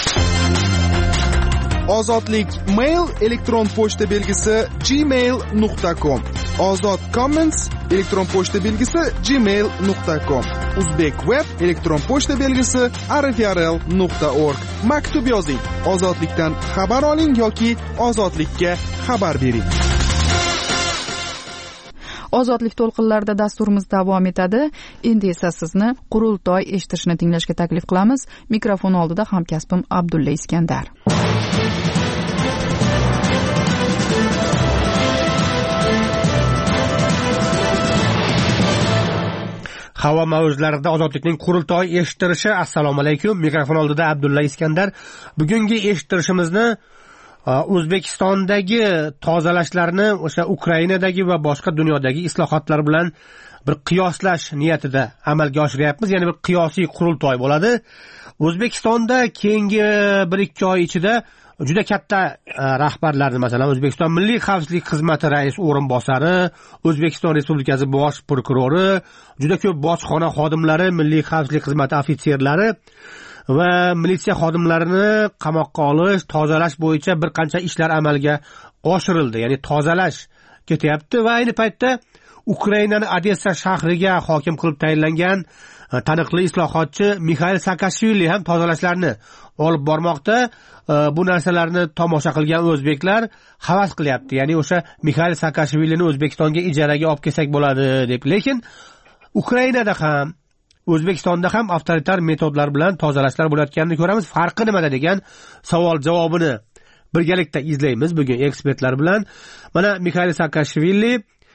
Ozodlik mail elektron pochta belgisi gmail.com. Ozod comments elektron pochta belgisi gmail.com. Uzbek web elektron pochta belgisi rfrl.org. Maktub yozing. Ozodlikdan xabar oling yoki ozodlikka xabar bering. Ozodlik to'lqinlarida dasturimiz davom etadi. Endi esa sizni qurultoy eshitishni tinglashga taklif qilamiz. Mikrofon oldida hamkasbim Abdulla Iskandar. Havo mavzularida ozodlikning qurultoy eshittirishi. Assalomu alaykum. Mikrofon oldida Abdulla Iskandar. Bugungi eshittirishimizni O'zbekistondagi tozalashlarni o'sha Ukrainadagi va boshqa dunyodagi islohotlar bilan bir qiyoslash niyatida amalga oshiryapmiz. Ya'ni bir qiyosiy qurultoy bo'ladi. O'zbekistonda keyingi 1-2 oy ichida juda katta rahbarlarni, masalan, O'zbekiston Milliy xavfsizlik xizmati rais o'rinbosari, O'zbekiston Respublikasi bosh prokurori, juda ko'p bojxona xodimlari, Milliy xavfsizlik xizmati ofitserlari va militsiya xodimlarini qamoqqa olish, tozalash bo'yicha bir qancha ishlar amalga oshirildi, ya'ni tozalash ketyapti va ayni paytda Ukrainani Odessa shahriga hokim qilib tayinlangan taniqli islohotchi Mixail Saakashvili ham tozalashlarni olib bormoqda. Bu narsalarni tomosha qilgan o'zbeklar havas qilyapti, ya'ni o'sha Mixail Saakashvilini O'zbekistonga ijaraga olib kelsak bo'ladi deb. Lekin Ukrainada ham O'zbekistonda ham avtoritar metodlar bilan tozalashlar bo'layotganini ko'ramiz. Farqi nimada degan savol javobini birgalikda izlaymiz bugun ekspertlar bilan. Mana Mixail Saakashvili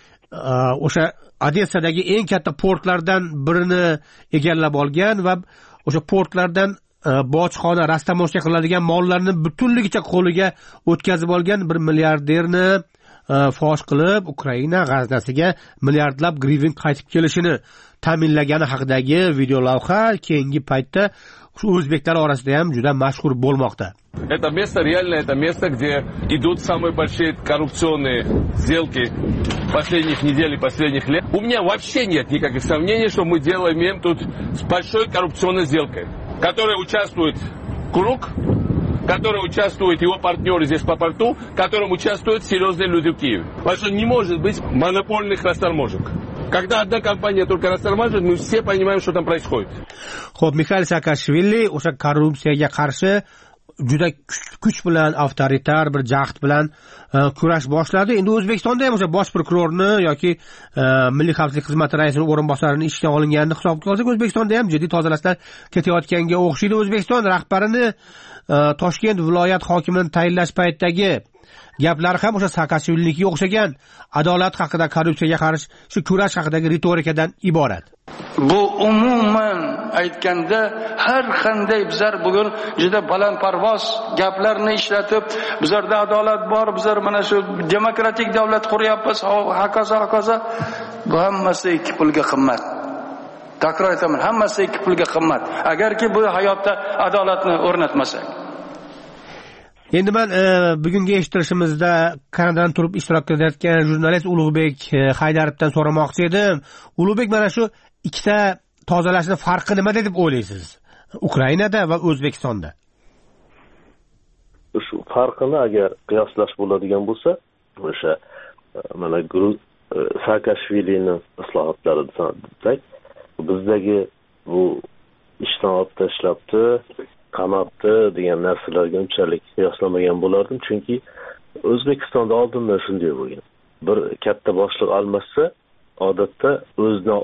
o'sha Odessadagi eng katta portlardan birini egallab olgan va o'sha portlardan bojxona, rastamoshka qiladigan mollarni butunligicha qo'liga o'tkazib olgan bir milliarderni fosh qilib, Ukraina g'aznasiga milliardlab grivin qaytib kelishini ta'minlagani haqidagi video lavha keyingi paytda o'zbeklar orasida ham juda mashhur bo'lmoqda. Это место реально, это место, где идут самые большие коррупционные сделки последних недель и последних лет. У меня вообще нет никаких сомнений, что мы имеем тут с большой коррупционной сделкой, в которой участвует Круг, в которой участвуют его партнеры здесь по порту, в котором участвуют серьезные люди в Киеве. Потому что не может быть монопольных растаможек. Когда одна компания только растормаживает, мы все понимаем, что там происходит. Xo'p, Mixail Saakashvili o'sha korrupsiyaga qarshi juda kuch bilan, avtoritar bir jahd bilan kurash boshladi. Endi O'zbekistonda ham o'sha bosh prokurorni yoki Milliy xavfsizlik xizmati raisining o'rinbosarini ishga olinganini hisobga olsak, O'zbekistonda ham jiddiy tozalashlar ketayotganga o'xshaydi. O'zbekiston rahbarini Toshkent viloyat hokimini tayinlash paytidagi gaplar ham o'sha Saakashvilinikiga o'xshagan adolat haqida, korrupsiyaga qarshi shu kurash haqidagi ritorikadan iborat. Bu umuman aytganda har qanday bizlar bugun juda balandparvoz gaplarni ishlatib, bizlarda adolat bor, bizlar mana shu demokratik davlat quryapmiz, hokazo, bu hammasi 2 pulga qimmat. Takror aytaman, hammasi 2 pulga qimmat. Agarki bu hayotda adolatni o'rnatmasak. Endi men bugungi eshittirishimizda Kanadadan turib ishtirok etayotgan jurnalist Ulug'bek Haydarovdan so'ramoqchi edim. Ulug'bek, mana shu ikkita tozalashning farqi nimada deb o'ylaysiz? Ukrainada va O'zbekistonda. Shu farqini agar qiyoslash bo'ladigan bo'lsa, o'sha mana Saakashvilining islohotlari desak, bizdagi bu ishdan olib tashlabdi, qamabdi degan narsalarga unchalik qiyoslamagan bo'lardim, chunki O'zbekistonda oldindan shunday bo'lgan. Bir katta boshliq almashsa, odatda o'zidan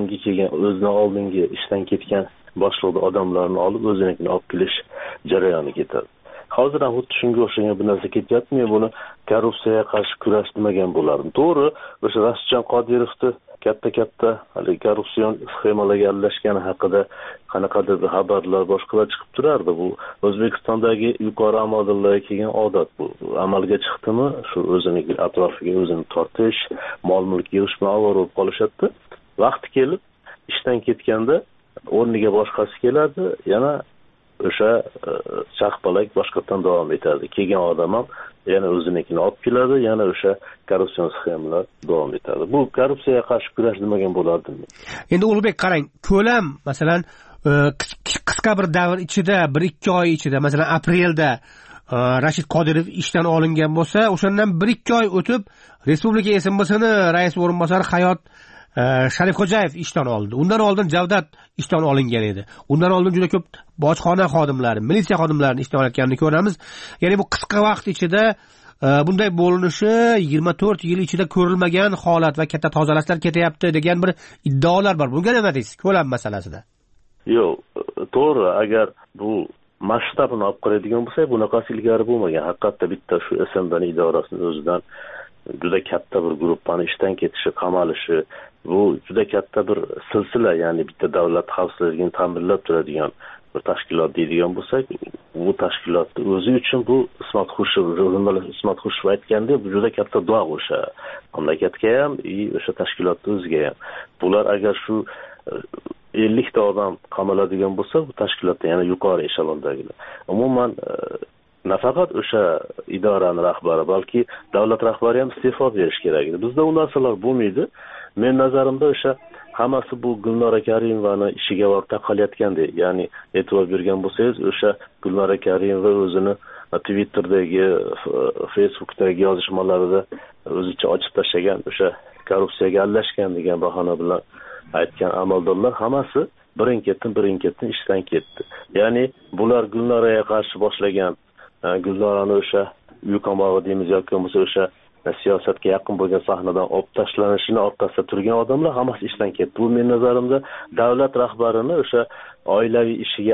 oldingi ishdan ketgan boshliq odamlarni olib o'zinikini olib kelish jarayoni ketadi. Hozir ham xuddi shunga o'xshagan bir narsa ketyapti. Men buni korrupsiyaga qarshi kurash demagan bo'lardim. To'g'ri, o'sha Rasuljon Qodirovni katta hali korrupsion sxemalarga aralashgani haqida qanaqadir xabarlar boshqalar chiqib turardi. Bu O'zbekistondagi yuqori amaldorlarga kelgan odat bu. Amalga chiqdimi, shu o'zining atrofiga o'zini tortish, mol-mulk yig'ish bilan ovora bo'lib qolishadi. Vaqti kelib ishdan ketganda o'rniga boshqasi keladi, yana o'sha chaqpalak boshqatdan davom etadi. Kelgan odam ham yana o'zinikini olib keladi, yana o'sha korrupsion sxemalar davom etadi. Bu korrupsiyaga qarshi kurash demagan bo'lardim. Endi Ulug'bek, qarang, ko'lam masalan qisqa bir davr ichida, 1-2 oy ichida, masalan aprelda Rashid Qodirov ishdan olingan bo'lsa, o'shandan 1-2 oy o'tib Respublika SMBSini rais o'rinbosari Hayot Sharifxo'jayev ishdan oldi. Undan oldin Javdat ishdan olingan edi. Undan oldin juda ko'p bojxona xodimlari, militsiya xodimlarini ishdan olayotganini ko'ramiz. Ya'ni bu qisqa vaqt ichida bunday bo'linishi 24 yil ichida ko'rilmagan holat va katta tozalashlar ketyapti degan bir iddaolar bor. Bunga nima deysiz ko'lam masalasida? Yo'q, to'g'ri, agar bu masshtabini olib qaraydigan bo'lsak, bunaqasi ilgari bo'lmagan. Haqiqatda bitta shu SMBning idorasining o'zidan juda katta bir guruhni ishdan ketishi, qamalishi, bu juda katta bir silsila, ya'ni bitta davlat xavfsizligini ta'minlab turadigan bir tashkilot deydigan bo'lsak, bu tashkilotni o'zi uchun bu Ismat Xushev aytgandek, bu juda katta dog' o'sha mamlakatga ham, o'sha tashkilotning o'ziga ham. Bular agar shu 50 ta odam qamaladigan bo'lsa, bu tashkilotda yana yuqori eshelondagilar. Umuman nafaqat o'sha idoraning rahbari, balki davlat rahbari ham iste'fo berish kerak edi. Bizda u narsalar bo'lmaydi. Men nazarimda o'sha hammasi bu Gulnora Karimovani ishiga borib taqalayotgandek. Ya'ni e'tibor bergan bo'lsangiz, o'sha Gulnora Karimova o'zini Twitter'dagi, Facebook'dagi yozishmalarida o'zicha ochib tashlagan o'sha korrupsiyaga aralashgan degan bahona bilan aytgan amaldorlar hammasi birin-ketin ishdan ketdi. Ya'ni bular Gulnoraga qarshi boshlagan, Gulnorani o'sha uy qamog'i deymiz yoki bo'lmasa o'sha siyosatga yaqin bo'lgan sahnadan olib tashlanishini orqasida turgan odamlar hammasi ishdan ketdi. Bu men nazarimda davlat rahbarini o'sha oilaviy ishiga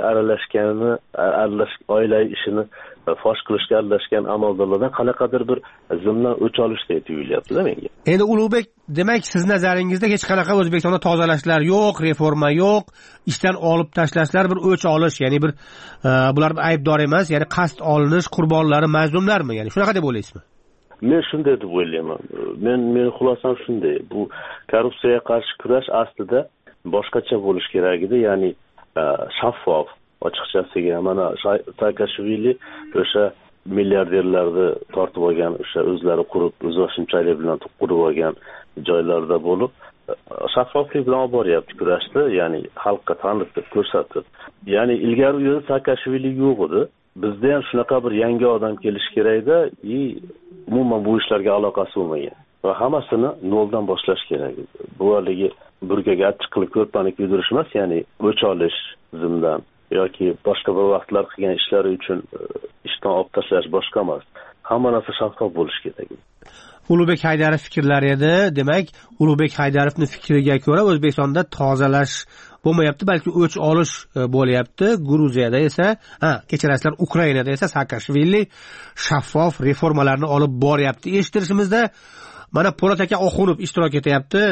oilaviy ishini fosh qilishga aralashgan amaldorlardan qanaqadir bir zimdan o'ch olishday tuyulyapti-da menga. Endi Ulug'bek, demak siz nazaringizda hech qanaqa O'zbekistonda tozalashlar yo'q, reforma yo'q, ishdan olib tashlashlar, bir o'ch olish, ya'ni bir bular aybdor emas, ya'ni qasd olinish qurbonlari mazlumlarmi? Ya'ni shunaqa deb o'ylaysizmi? Men shunday deb o'ylayman. Men xulosam shunday. Bu korrupsiyaga qarshi kurash aslida boshqacha bo'lish kerak edi, ya'ni shaffof. Ochiqchasiga mana Saakashvili o'sha milliarderlarni tortib olgan, o'sha o'zlari qurib, o'z vashimchalik bilan qurib olgan joylarda bo'lib, shaffoflik bilan olib boryapti kurashni, ya'ni xalqqa tanitib, ko'rsatib. Ya'ni ilgari u yerda Saakashvili yo'q edi. Bizda ham shunaqa bir yangi odam kelish kerak-da, umuman bu ishlarga aloqasi bo'lmagan. Va hammasini noldan boshlash kerak. Bu haligi burgaga achchiq qilib ko'rpani kuydirish emas, ya'ni o'ch olish zimdan yoki boshqa bir vaqtlar qilgan ishlari uchun ishdan olib tashlash boshqa emas. Hamma narsa shaffof bo'lishi kerak. Ulug'bek Haydarov fikrlari edi. Demak, Ulug'bek Haydarovning fikriga ko'ra O'zbekistonda tozalash bo'lmayapti, balki o'ch olish bo'lyapti. Gruziyada esa, kechirasizlar, Ukrainada esa Saakashvili shaffof reformalarni olib boryapti. Eshittirishimizda mana Po'lat aka Oxunov ishtirok etyapti.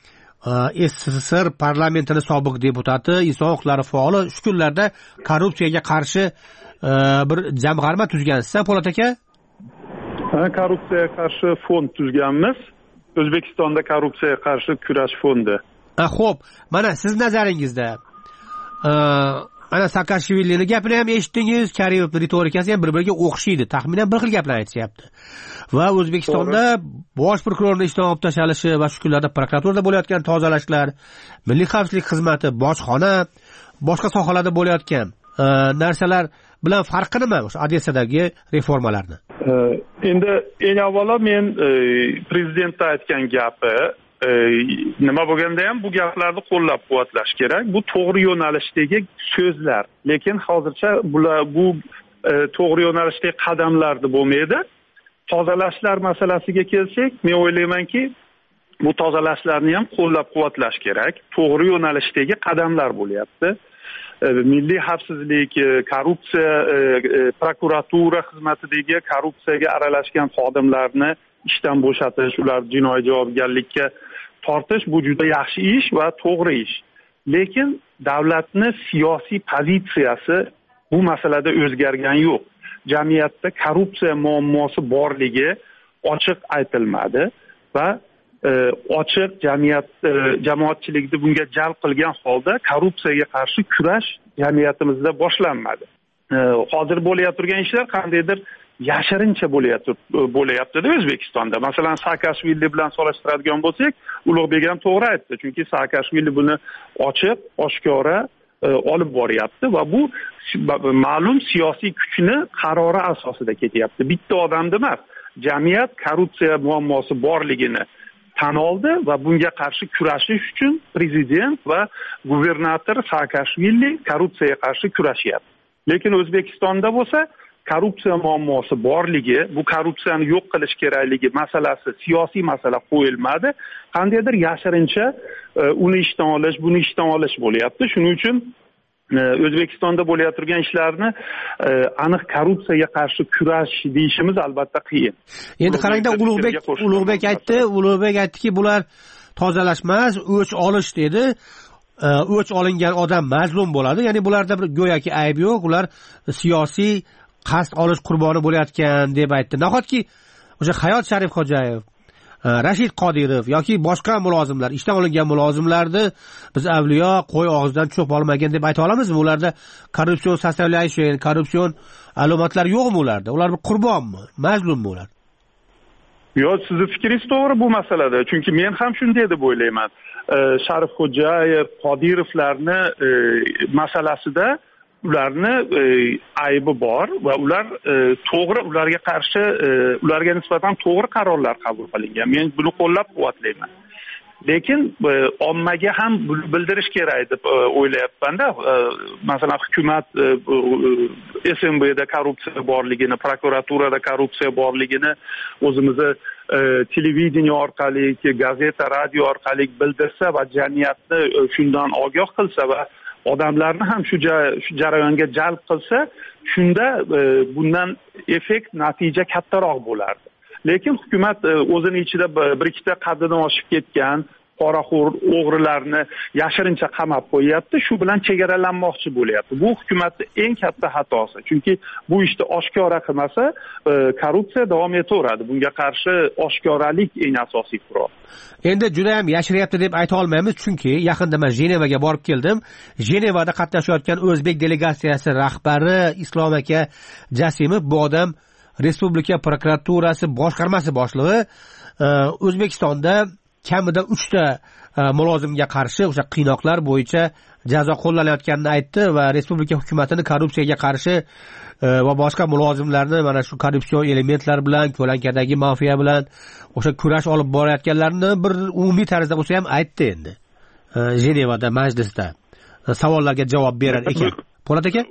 SSSR parlamentining sobiq deputati, inson huquqlari faoli, shu kunlarda korrupsiyaga qarshi bir jamg'arma tuzgansiz, Po'lat aka? Korrupsiyaga qarshi fond tuzganmiz. O'zbekistonda korrupsiyaga qarshi kurash fondi. Xo'p, mana siz nazaringizda ana Saakashvilining gapini ham eshitdingiz, Karimovning ritorikasi ham bir-biriga o'xshaydi. Taxminan bir xil gaplar aytishyapti. Va O'zbekistonda bosh prokurorning ishdan olib tashlanishi va shu kunlarda prokuraturada bo'layotgan tozalashlar, Milliy xavfsizlik xizmati, bojxona, boshqa sohalarda bo'layotgan narsalar bilan farqi nima o'sha Odessadagi reformalarni? Endi eng avvalo men prezidentning aytgan gapi nima bo'lganda ham bu gaplarni qo'llab-quvvatlash kerak. Bu to'g'ri yo'nalishdagi so'zlar, lekin hozircha bular bu to'g'ri yo'nalishdagi qadamlarni bo'lmaydi. Tozalashlar masalasiga kelsak, men o'ylaymanki, bu tozalashlarni ham qo'llab-quvvatlash kerak. To'g'ri yo'nalishdagi qadamlar bo'lyapti. Milliy xavfsizlik, korrupsiya, prokuratura xizmatidagi korrupsiyaga aralashgan xodimlarni ishdan bo'shatish, ular jinoiy javobgarlikka tortish bu juda yaxshi ish va to'g'ri ish. Lekin davlatning siyosiy pozitsiyasi bu masalada o'zgargani yo'q. Jamiyatda korrupsiya muammosi borligi ochiq aytilmadi va ochiq jamoatchilikni bunga jalb qilgan holda korrupsiyaga qarshi kurash jamiyatimizda boshlanmadi. Hozir bo'layotgan turgan ishlar qandaydir yashirincha bo'layapti-da O'zbekistonda. Masalan, Saakashvili bilan solishtiradigan bo'lsak, Ulug'bek ham to'g'ri aytdi. Chunki Saakashvili buni ochiq, oshkora olib boryapti va bu ma'lum siyosiy kuchni qarori asosida ketyapti. Bitta odamda emas, jamiyat korrupsiya muammosi borligini tan oldi va bunga qarshi kurashish uchun prezident va gubernator Saakashvili korrupsiyaga qarshi kurashyapti. Lekin O'zbekistonda bo'lsa, korrupsiya muammosi borligi, bu korrupsiyani yo'q qilish kerakligi masalasi, siyosiy masala qo'yilmadi. Qandaydir yashirincha uni ishdan olish, buni ishdan olish bo'lyapti. Shuning uchun O'zbekistonda bo'layotgan ishlarni aniq korrupsiyaga qarshi kurash deyishimiz albatta qiyin. Endi qarangda, Ulug'bek aytdiki, bular tozalash emas, o'ch olish dedi. O'ch olingan odam mazlum bo'ladi. Ya'ni bularda bir go'yoki ayb yo'q, ular siyosiy qasd olish qurboni bo'layotgan deb aytdi. Nahotki o'sha Hayot Sharifxo'jayev, Rashid Qodirov yoki boshqa mulozimlar, ishdan olingan mulozimlarni biz avliyo qo'y og'zidan cho'p olmagan deb ayta olamizmi? Ularda korrupsion sostavляющий, korrupsion alomatlar yo'qmi ularda? Ular bir qurbonmi, mazlummi ular? Yo'q, sizning fikringiz to'g'ri bu masalada. Chunki men ham shunday deb o'ylayman. Sharifxo'jayev, Qodirovlarni masalasida ularni aybi bor va ular to'g'ri, ularga qarshi ularga nisbatan to'g'ri qarorlar qabul qilingan. Men buni qo'llab-quvvatlayman. Lekin ommaga ham bildirish kerak deb o'ylayapman-da. Masalan, hukumat SMBda korrupsiya borligini, prokuraturada korrupsiya borligini o'zimizni televideniya orqali, gazeta, radio orqali bildirsa va jamiyatni shundan ogoh qilsa va odamlarni ham shu jarayonga jalb qilsa, shunda bundan effekt, natija kattaroq bo'lardi. Lekin hukumat o'zini ichida bir ikkita qaddidan oshib ketgan poraxo'r o'g'rilarni yashirincha qamab qo'yapti, shu bilan chegaralanmoqchi bo'lyapti. Bu hukumatning eng katta xatosi. Chunki bu ishni oshkora qilmasa, korrupsiya davom etaveradi. Bunga qarshi oshkoralik eng asosiy qurol. Endi juda ham yashiryapti deb ayta olmaymiz, chunki yaqinda men Jenevaga borib keldim. Jenevada qatnashayotgan o'zbek delegatsiyasi rahbari Islom aka Jasimov, bu odam Respublika prokuraturasi boshqarmasi boshlig'i, O'zbekistonda kamida 3 ta mulozimga qarshi o'sha qiynoqlar bo'yicha jazo qo'llanayotganini aytdi va respublika hukumatini korrupsiyaga qarshi va boshqa mulozimlarni mana shu korrupsion elementlar bilan, ko'lankadagi mafiya bilan o'sha kurash olib borayotganlarini bir umumiy tarzda bo'lsa ham aytdi endi. Jenevada majlisda savollarga javob berar ekan. Po'lat aka,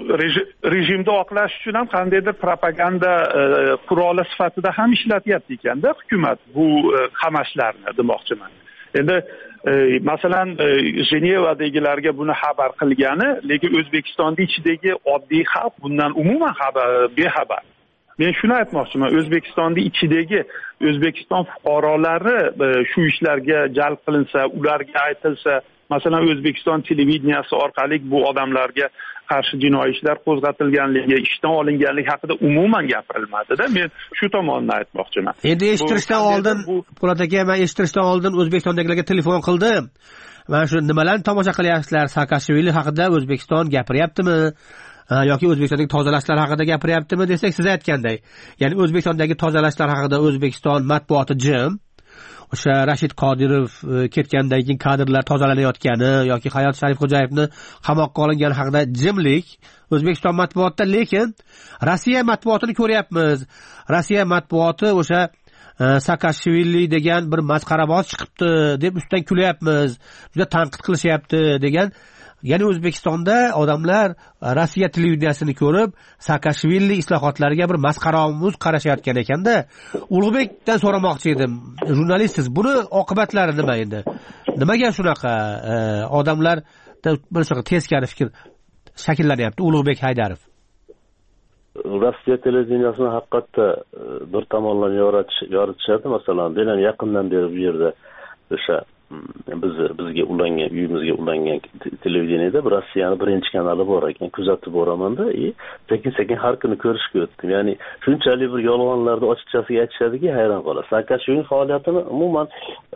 rejimni oqlash uchun ham qandaydir propaganda quroli sifatida ham ishlatyapti ekanda hukumat bu qamashlarni demoqchiman. Endi masalan Jenevadagilarga buni xabar qilgani, lekin O'zbekistonning ichidagi oddiy xalq bundan umuman bexabar. Men shuni aytmoqchiman, O'zbekistonning ichidagi O'zbekiston fuqarolari shu ishlarga jalb qilinsa, ularga aytilsa, masalan O'zbekiston televideniyasi orqali bu odamlarga qarshi jinoiy ishlar qo'zg'atilganligi, ishdan olinganligi haqida umuman gapirilmadi-da. Men shu tomonni aytmoqchiman. Endi eshittirishdan oldin, Po'lat aka, men eshittirishdan oldin O'zbekistondagilarga telefon qildim. Mana shu nimalarni tomosha qilyapsizlar? Saakashvili haqida O'zbekiston gapiryaptimi? Yoki O'zbekistondagi tozalashlar haqida gapiryaptimi desak, siz aytganday. Ya'ni O'zbekistondagi tozalashlar haqida O'zbekiston matbuoti jim. O'sha Rashid Qodirov ketgandan keyin kadrlar tozalanayotgani yoki Hayot Sharifxo'jayevni qamoqqa olingani haqida jimlik O'zbekiston matbuotida, lekin Rossiya matbuotini ko'ryapmiz. Rossiya matbuoti o'sha Saakashvili degan bir masxaraboz chiqibdi deb ustidan kulyapmiz, juda tanqid qilishyapti degan. Ya'ni O'zbekistonda odamlar Rossiya televideniyasini ko'rib, Saakashvili islohotlariga bir masxaraomuz qarashayotgan ekanda, Ulug'bekdan so'ramoqchi edim. Jurnalistsiz, buni oqibatlari nima endi? Nimaga shunaqa odamlarda bir teskari fikr shakllanyapti? Ulug'bek Haydarov. Rossiya televideniyasini haqiqatda bir tomondan yoritishadi. Masalan, bilan yaqindan beri bu yerda o'sha bizga ulangan, uyimizga ulangan televideniyada Rossiyani birinchi kanali bor ekan, kuzatib boraman-da, sekin har kuni ko'rishga o'tdim. Ya'ni shunchalik bir yolg'onlarni ochiqchasiga aytishadiki, hayron qolasiz. Saakashvili faoliyatini umuman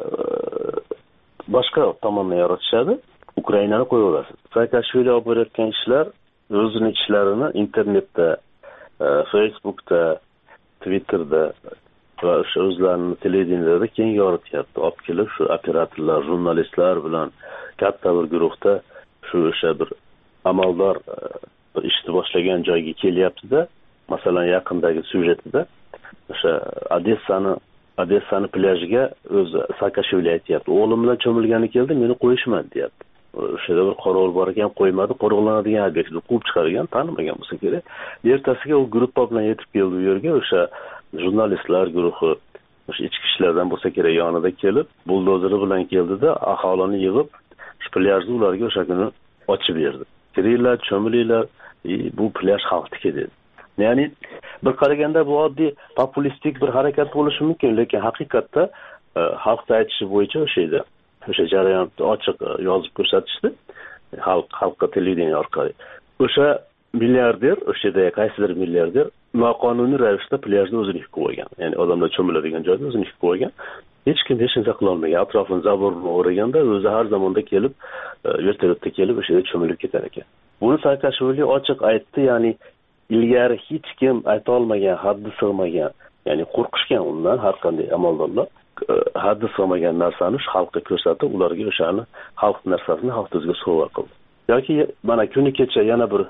boshqa tomondan yoritishadi. Ukrainani qo'yib olasiz. Saakashvili olib borayotgan ishlar, o'zining ishlarini internetda, Facebookda, Twitterda va o'zlarini televideniyada keng yorityapti. Olib kelib shu operatorlar, jurnalistlar bilan katta bir guruhda shu o'sha bir amaldor bir ishni boshlagan joyga kelyapti-da. Masalan, yaqindagi syujetida o'sha Odessani plyajiga o'zi Saakashvili aytyapti. O'g'lim bilan cho'milgani keldi, meni qo'yishmadi, deyapti. O'shada bir qorovul bor ekan, qo'ymadi, qo'riqlanadigan obyektni quvib chiqargan, tanimagan bo'lsa kerak. Ertasiga u guruh bilan yetib keldi u yerga, o'sha jurnalistlar guruhi o'sha ichki ishlardan bo'lsa kerak yonida kelib, buldozeri bilan keldida aholini yig'ib, shu plyajni ularga o'sha kuni ochib berdi. Kiringlar, cho'milinglar, bu plyaj xalqniki dedi. Ya'ni bir qaraganda bu oddiy populistik bir harakat bo'lishi mumkin, lekin haqiqatda xalqning aytishi bo'yicha o'sha jarayonni ochiq yozib ko'rsatishdi xalqqa televideniya orqali. O'sha milliarder, o'shada qaysidir milliarder noqonuniy ravishda plyajni o'ziniki qilib qo'ygan. Ya'ni odamlar cho'miladigan joyda o'ziniki qilib qo'ygan. Hech kim hech narsa qila olmagan. Atrofini zaborni o'raganda o'zi har zamonda kelib, vertolyotda kelib o'shada cho'milib ketar ekan. Buni Saakashvili ochiq aytdi, ya'ni ilgari hech kim ayta olmagan, haddi sig'magan, ya'ni qo'rqishgan undan har qanday amaldorlar. Haddi sig'magan narsani xalqqa ko'rsatib, ularga o'shani xalq narsasini xalq o'ziga sovg'a qildi. Yoki mana kuni kecha yana bir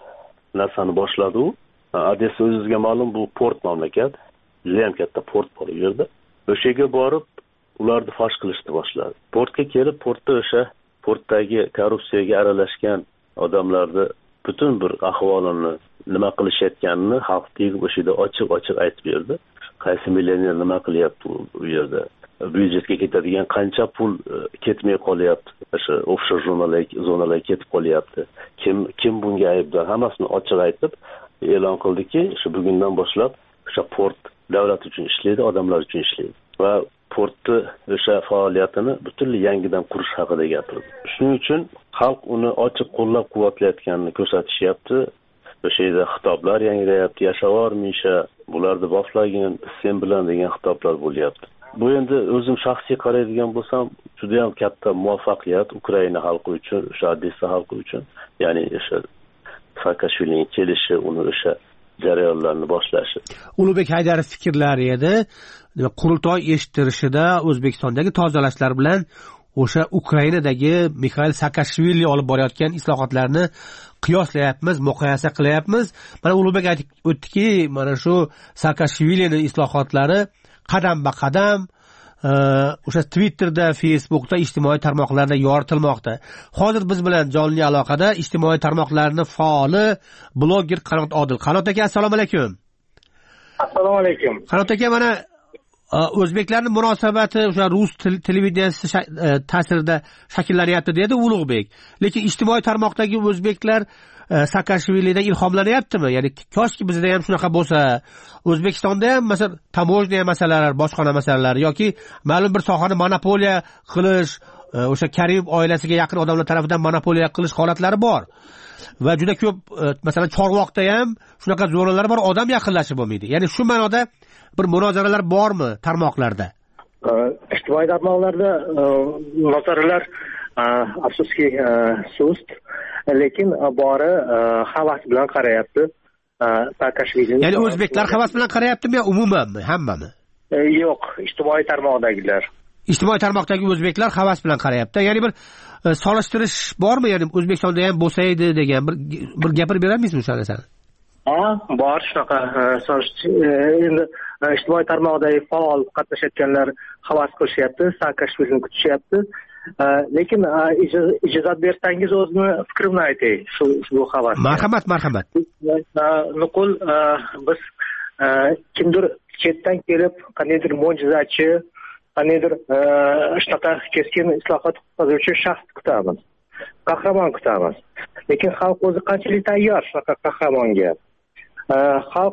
narsani boshladi u. Odessa o'zingizga ma'lum, bu port mamlakat. Juda ham katta port bor u yerda. O'sha yerga borib, ularni fosh qilishni boshladi. Portga kelib, portda o'sha portdagi korrupsiyaga aralashgan odamlarni butun bir ahvolini, nima qilishayotganini xalqqa o'sha yerda ochiq aytib berdi. Qaysi millioner nima qilyapti u yerda? Byudjetga ketadigan qancha pul ketmay qolyapti? O'sha offshore zonalarga ketib qolyapti. Kim bunga aybdor? Hammasini ochiq aytib e'lon qildiki, shu bugundan boshlab o'sha port davlat uchun ishlaydi, odamlar uchun ishlaydi va portni o'sha faoliyatini butunlay yangidan qurish haqida gapirdi. Shuning uchun xalq uni ochiq qo'llab-quvvatlayotganini ko'rsatishyapti. O'sha yerda xitoblar yangrayapti. Yashavor Misha, bularni boflagin, sen bilan degan xitoblar bo'lyapti. Bu endi o'zim shaxsiy qaraydigan bo'lsam, juda ham katta muvaffaqiyat Ukraina xalqi uchun, o'sha Odessa xalqi uchun. Ya'ni o'sha Saakashvilining kelishi, uni o'sha jarayonlarni boshlashi. Ulug'bek Haydarov fikrlari edi. Qurultoy eshittirishida O'zbekistondagi tozalashlar bilan o'sha Ukrainadagi Mixail Saakashvili olib borayotgan islohotlarni qiyoslayapmiz, muqoyasa qilyapmiz. Mana Ulug'bek aytib o'tdiki, mana shu Saakashvilining islohotlari qadam-ba-qadam o'sha Twitterda, Facebookda, ijtimoiy tarmoqlarda yoritilmoqda. Hozir biz bilan jonli aloqada ijtimoiy tarmoqlarning faoli bloger Qanot Odil. Qanot aka, assalomu alaykum. Assalomu alaykum. Qanot aka, mana o'zbeklarning munosabati o'sha rus televideniyasi ta'sirida shakllanyapti dedi Ulug'bek. Lekin ijtimoiy tarmoqdagi o'zbeklar Saakashvilidan ilhomlanyaptimi? Ya'ni koshki bizda ham shunaqa bo'lsa, O'zbekistonda ham masalan tamojniya masalalar, boshqona masalalar yoki ma'lum bir sohani monopoliya qilish, o'sha Karimov oilasiga yaqin odamlar tomonidan monopoliya qilish holatlari bor. Va juda ko'p masalan Chorvoqda ham shunaqa zo'ralar bor, odam yaqinlashib bo'lmaydi. Ya'ni shu ma'noda bir munozaralar bormi tarmoqlarda? Ijtimoiy tarmoqlarda munozaralar afsuski sust, lekin bori havas bilan qarayapti. Saakashvili. Ya'ni o'zbeklar havas bilan qarayaptimi yo umumanmi, hammami? Yo'q, ijtimoiy tarmoqdagilar. Ijtimoiy tarmoqdagi o'zbeklar havas bilan qarayapti. Ya'ni bir solishtirish bormi? Ya'ni O'zbekistonda ham bo'lsa edi degan bir gapirib beramisizmi o'sha narsani? Bor shunaqa endi ijtimoiy tarmoqdagi faol qatnashayotganlar havas qilishyapti, Saakashvilini kutishyapti. Lekin ijozat bersangiz o'zimni fikrimni aytay shu havas. Marhamat. Nuqul biz kimdir chetdan kelib qandaydir mo'jizachi, qandaydir shunaqa keskin islohot o'tkazuvchi shaxs kutamiz. Qahramon kutamiz. Lekin xalq o'zi qanchalik tayyor shunaqa qahramonga? Xalq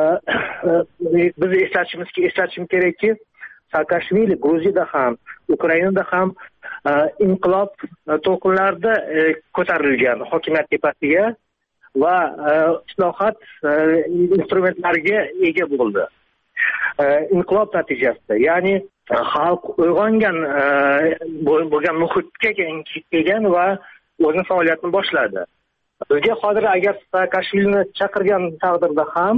biz eslatishimiz kerakki, Saakashvili Gruziyada ham, Ukrainada ham inqilob to'lqinlarida ko'tarilgan hokimiyat tepasiga va islohot instrumentlariga ega bo'ldi. Inqilob natijasida, ya'ni xalq uyg'ongan bo'lgan muhitga kelgan va o'zining faoliyatini boshladi. Bizga hozir agar Saakashvilini chaqirgan taqdirda ham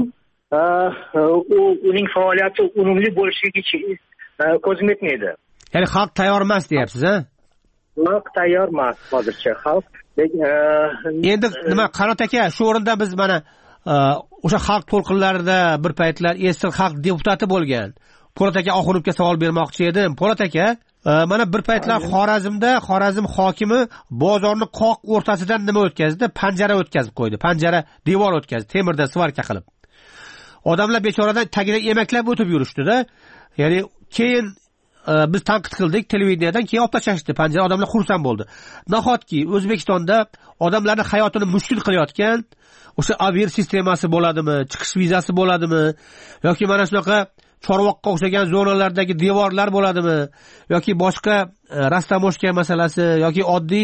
uning faoliyati unumli bo'lishiga ko'zim yetmaydi. Ya'ni xalq tayyor emas deyapsiz, ha? Xalq tayyor emas hozircha. Xalq endi nima, Qanot aka, shu o'rinda biz mana o'sha xalq to'lqinlarida bir paytlar eski xalq deputati bo'lgan Po'lat aka Oxunovga savol bermoqchi edim. Po'lat aka, mana bir paytlar Xorazm hokimi bozorni qoq o'rtasidan nima o'tkazdi? Panjara o'tkazib qo'ydi. Panjara devor o'tkazdi, temirda svarka qilib. Odamlar bechoradan tagida emaklab o'tib yurishdi-da. Ya'ni keyin biz tanqid qildik televideniyadan, keyin olib tashlashdi. Panjara, odamlar xursand bo'ldi. Nahotki O'zbekistonda odamlarning hayotini mushkul qilayotgan o'sha aviar sistemasi bo'ladimi, chiqish vizasi bo'ladimi yoki mana shunaqa Chorvoqqa o'xshagan zonalardagi devorlar bo'ladimi yoki boshqa rastamoshka masalasi yoki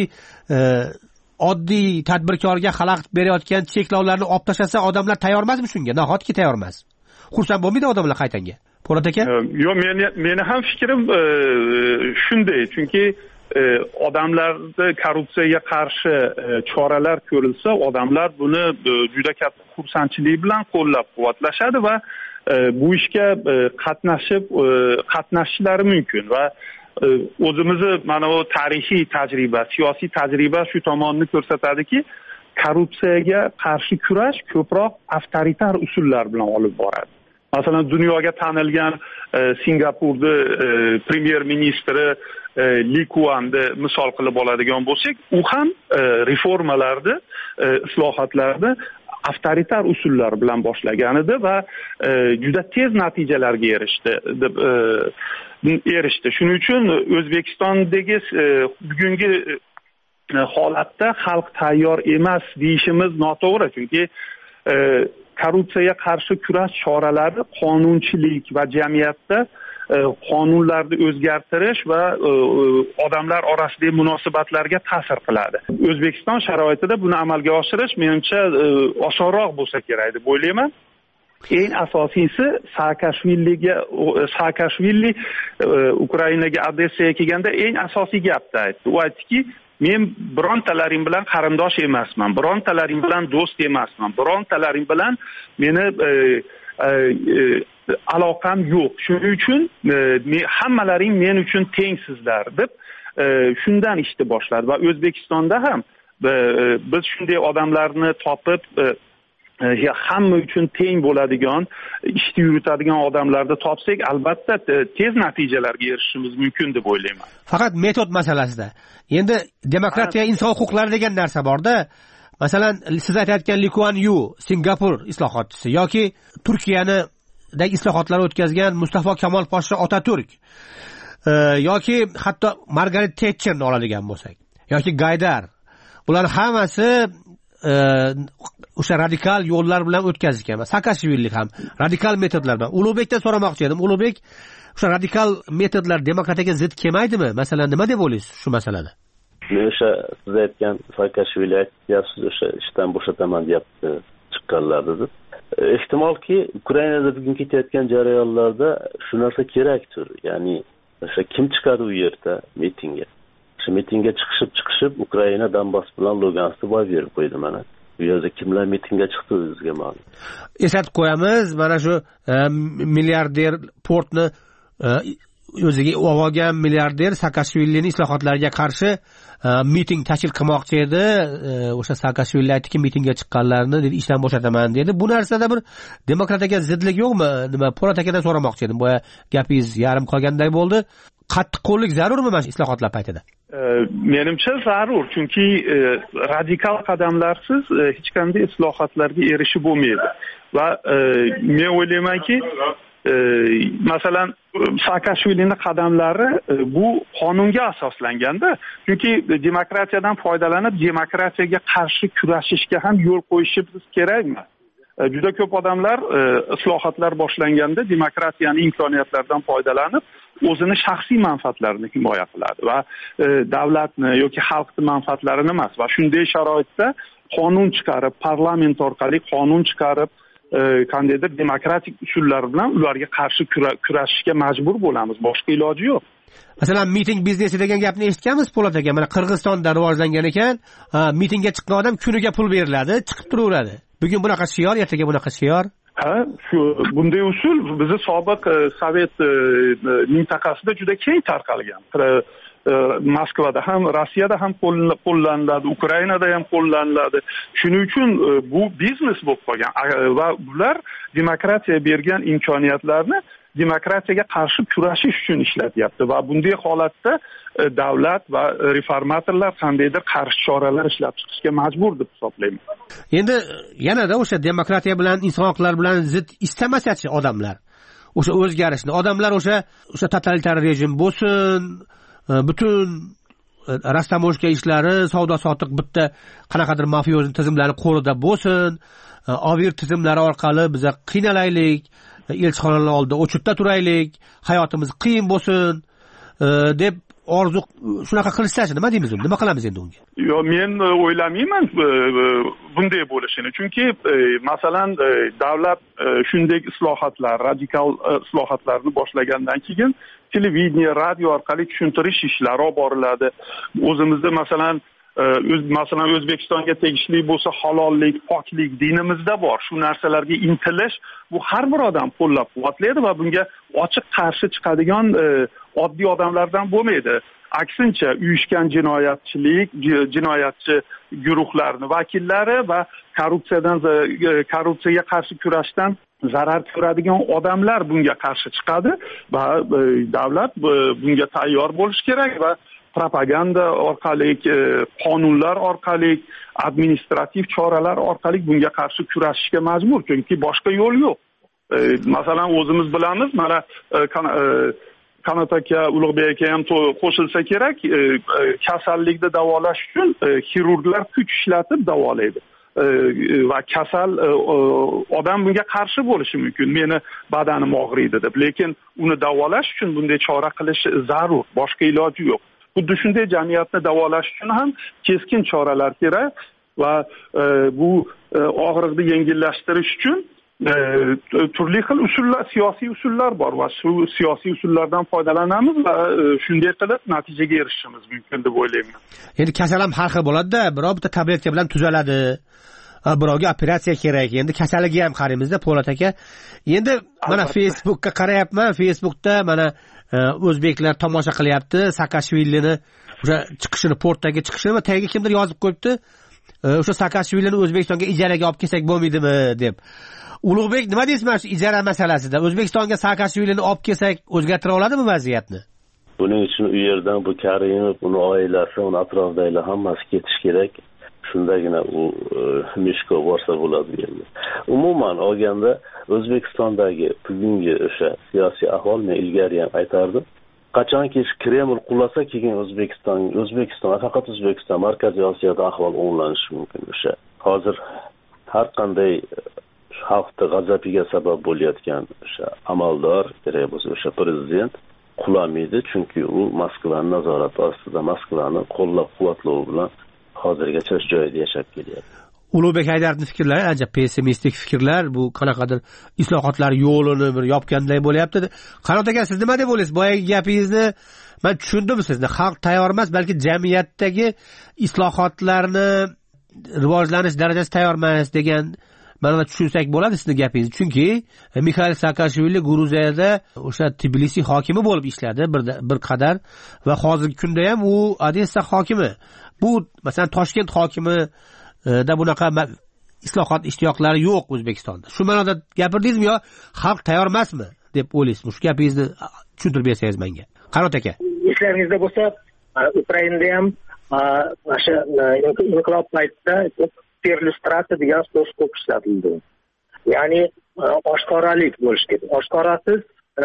oddiy tadbirkorga xalaqit berayotgan cheklovlarni olib tashlasa, odamlar tayyor emasmi shunga? Nahotki tayyor emas. Xursand bo'lmaydi odamlar qaytanga. Po'lat aka? Yo'q, meni ham fikrim shunday. Chunki odamlarda korrupsiyaga qarshi choralar ko'rilsa, odamlar buni juda katta xursandchilik bilan qo'llab-quvvatlashadi va bu ishga qatnashishlari mumkin va o'zimizni mana bu tarixiy tajriba, siyosiy tajriba shu tomonni ko'rsatadiki, korrupsiyaga qarshi kurash ko'proq avtoritar usullar bilan olib boradi. Masalan, dunyoga tanilgan Singapurni premyer ministri Li Kuanni misol qilib oladigan bo'lsak, u ham reformalarni, islohotlarni avtoritar usullar bilan boshlagan edi va juda tez natijalarga erishdi. Shuning uchun O'zbekistondagi bugungi holatda xalq tayyor emas deyishimiz noto'g'ri, chunki korrupsiyaga qarshi kurash choralari qonunchilik va jamiyatda qonunlarni o'zgartirish va odamlar orasidagi munosabatlarga ta'sir qiladi. O'zbekiston sharoitida buni amalga oshirish menimcha osonroq bo'lsa kerak deb o'ylayman. Eng asosiysi Saakashvili Ukrainaga Odessaga kelganda eng asosiy gapni aytdi. U aytdiki, men birontalaring bilan qarindosh emasman, birontalaring bilan do'st emasman, birontalaring bilan meni aloqam yo'q. Shuning uchun hammalaring men uchun tengsizlar deb shundan ishni boshladi va O'zbekistonda ham biz shunday odamlarni topib hamma uchun teng bo'ladigan, ishni yuritadigan odamlarni topsak, albatta tez natijalarga erishishimiz mumkin deb o'ylayman. Faqat metod masalasida. Endi demokratiya, inson huquqlari degan narsa borda. Masalan, siz aytayotgan Li Kuan Yu, Singapur islohotchisi yoki Turkiyadagi islohotlar o'tkazgan Mustafa Kamol Poshsha Otaturk yoki hatto Margaret Thatcherni oladigan bo'lsak, yoki Gaydar, bular hammasi o'sha radikal yo'llar bilan o'tkazgan. Saakashvili ham radikal metodlar bilan. Ulug'bekdan so'ramoqchi edim. Ulug'bek, o'sha radikal metodlar demokratiyaga zid kelmaydimi? Masalan, nima deb o'ylaysiz shu masalada? Men o'sha siz aytgan Saakashvili aytyapsiz, o'sha ishdan bo'shataman deyapti chiqqanlar dedi. Ehtimolki Ukrainada bugun ketayotgan jarayonlarda shu narsa kerakdir. Ya'ni o'sha kim chiqadi u yerda mitingga? Shu mitingga chiqishib Ukraina Donbass bilan Luganskni boy berib qo'ydi mana. Bu yerda kimlar mitingga chiqdi bizga ma'lum. Eslatib qo'yamiz, mana shu milliarder portni o'ziga olgan milliarder Saakashvilining islohotlariga qarshi miting tashkil qilmoqchi edi. O'sha Saakashvili aytdiki, mitingga chiqqanlarni dedi ishdan bo'shataman dedi. Bu narsada bir demokratiyaga zidlik yo'qmi? Nima Po'lat akadan so'ramoqchi edim. Bu gapingiz yarim qolganday bo'ldi. Qattiqqo'llik zarurmi mana shu islohotlar paytida? Menimcha zarur, chunki radikal qadamlarsiz hech qanday islohotlarga erishib bo'lmaydi. Va men o'ylaymanki, masalan, Saakashvilining qadamlari bu qonunga asoslanganda, chunki demokratiyadan foydalanib, demokratiyaga qarshi kurashishga ham yo'l qo'yishimiz kerakmi? Juda ko'p odamlar islohotlar boshlanganda demokratiyaning imkoniyatlaridan foydalanib, o'zini shaxsiy manfaatlarini himoya qiladi va davlatni yoki xalqning manfaatlarini emas. Va shunday sharoitda qonun chiqarib, parlament orqali qonun chiqarib, qandaydir demokratik usullar bilan ularga qarshi kurashishga majbur bo'lamiz. Boshqa iloji yo'q. Masalan, miting biznesi degan gapni eshitganmiz Po'lat aka. Mana Qirg'izistonda rivojlangan ekan, mitingga chiqqan odam kuniga pul beriladi, chiqib turaveradi. Bugun bunaqa shior, ertaga bunaqa shior. Shu bunday usul bizning sobiq Sovet mintaqasida juda keng tarqalgan. Moskvada ham, Rossiyada ham qo'llaniladi, Ukrainada ham qo'llaniladi. Shuning uchun bu biznes bo'lib qolgan va bular demokratiya bergan imkoniyatlarni demokratiyaga qarshi kurashish uchun ishlatyapti va bunday holatda davlat va reformatorlar qandaydir qarshi choralar ishlab chiqishga majbur deb hisoblayman. Endi yanada o'sha demokratiya bilan, inson huquqlari bilan zid istamasa-chi odamlar o'sha o'zgarishni, odamlar o'sha totalitar rejim bo'lsin, butun rastamoshka ishlari, savdo-sotiq bitta qanaqadir mafioz tizimlari qo'lida bo'lsin, ovir tizimlari orqali biz qiynalaylik, elchixonalar oldida o'chirda turaylik, hayotimiz qiyin bo'lsin deb orzu shunaqa qilishsa-chi, nima deymiz unda? Nima qilamiz endi unga? Yo'q, men o'ylamayman bunday bo'lishini. Chunki masalan, davlat shunday islohotlar, radikal islohotlarni boshlagandan keyin televideniya, radio orqali tushuntirish ishlari olib boriladi. O'zimizda masalan O'zbekistonga tegishli bo'lsa halollik, poklik dinimizda bor. Shu narsalarga intilish bu har bir odam qo'llab-quvvatlaydi va bunga ochiq qarshi chiqadigan oddiy odamlardan bo'lmaydi. aksincha uyushgan jinoyatchi guruhlarni vakillari va korrupsiyaga qarshi kurashdan zarar ko'radigan odamlar bunga qarshi chiqadi va davlat bunga tayyor bo'lishi kerak va propaganda orqali, qonunlar orqali, administrativ choralar orqali bunga qarshi kurashishga majbur, chunki boshqa yo'l yo'q. Masalan, o'zimiz bilamiz, mana Qanot aka, Ulug'bek aka ham qo'shilsa kerak, kasallikni davolash uchun xirurglar kuch ishlatib davolaydi. Va kasal odam bunga qarshi bo'lishi mumkin. Meni badanim og'riydi deb, lekin uni davolash uchun bunday chora qilish zarur, boshqa iloji yo'q. Xuddi shunday jamiyatni davolash uchun ham keskin choralar kerak va bu og'riqni yengillashtirish uchun turli xil usullar, siyosiy usullar bor va shu siyosiy usullardan foydalanamiz va shunday qilib natijaga erishishimiz mumkin deb o'ylayman. Endi kasal ham har xil bo'ladi-da, birov bitta tabletka bilan tuzaladi. Birovga operatsiya kerak. Endi kasaliga ham qaraymiz-da, Po'lat aka. Endi mana Facebookka qarayapman, Facebookda mana o'zbeklar tomosha qilyapti Saakashvilini, o'sha chiqishini, portdagi chiqishini va tagiga kimdir yozib qo'yibdi. O'sha Saakashvilini O'zbekistonga ijaraga olib kelsak bo'lmaydimi deb. Ulug'bek, nima deysiz mana shu ijara masalasida? O'zbekistonga Saakashvilini olib kelsak o'zgartira oladimi vaziyatni? Buning uchun u yerdan bu Karimov, uni oilasi, uni atrofidagilar hammasi ketish kerak. Shundagina u Mishko borsa bo'ladi endi. Umuman olganda O'zbekistondagi bugungi o'sha siyosiy ahvol, men ilgari ham aytardim. Qachonki Kreml qulasa, keyin O'zbekiston, faqat O'zbekiston, Markaziy Osiyoda ahvol o'nglanishi mumkin. O'sha hozir har qanday xalqni g'azabiga sabab bo'layotgan o'sha amaldor, kerak bo'lsa o'sha prezident qulamaydi, chunki u Moskvaning nazorati ostida, Moskvani qo'llab-quvvatlovi bilan hozirgacha joyida yashab kelyapti. Ulug'bek Haydarovning fikrlari ancha pessimistik fikrlar, bu qanaqadir islohotlar yo'lini bir yopganday bo'lyapti. Qanot aka, siz nima deb o'ylaysiz? Boyagi gapingizni men tushundim sizni. Xalq tayyor emas, balki jamiyatdagi islohotlarni rivojlanish darajasi tayyor emas degan mana tushunsak bo'ladi sizning gapingizni. Chunki Mikhail Saakashvili Gruziyada o'sha Tbilisi hokimi bo'lib ishladi bir qadar va hozirgi kunda ham u Odessa hokimi. Bu masalan Toshkent hokimi da bunaqa islohot ishtiyoqlari yo'q O'zbekistonda. Shu ma'noda gapirdingizmi yo xalq tayyor emasmi deb o'ylaysizmi? Shu gapingizni tushuntirib bersangiz menga. Qanot aka. Eslaringizda bo'lsa, Ukrainada ham o'sha inqilob paytida perlustratsiya degan so'z ko'p ishlatildi. Ya'ni oshkoralik bo'lishi kerak. Oshkorasiz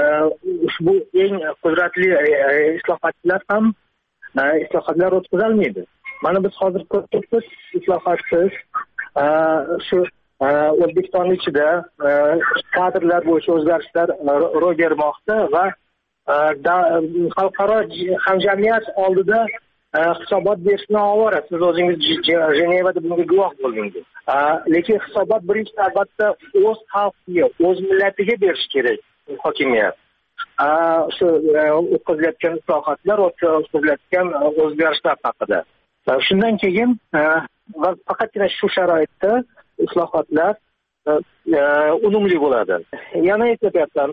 ushbu eng qudratli islohotchilar ham islohotlar o'tkazolmaydi. Mana biz hozir ko'p islohotsiz shu O'zbekiston ichida kadrlar bo'yicha o'zgarishlar ro'y bermoqda va xalqaro hamjamiyat oldida hisobot berishni ovora. Siz o'zingiz Jenevada bunga guvoh bo'ldingiz. Lekin hisobot birinchi albatta o'z xalqiga, o'z millatiga berish kerak hokimiyat. Shu o'tkazilayotgan islohotlar, o'tkazilayotgan o'zgarishlar haqida. Shundan keyin va faqatgina shu sharoitda islohotlar unumli bo'ladi. Yana aytyapman,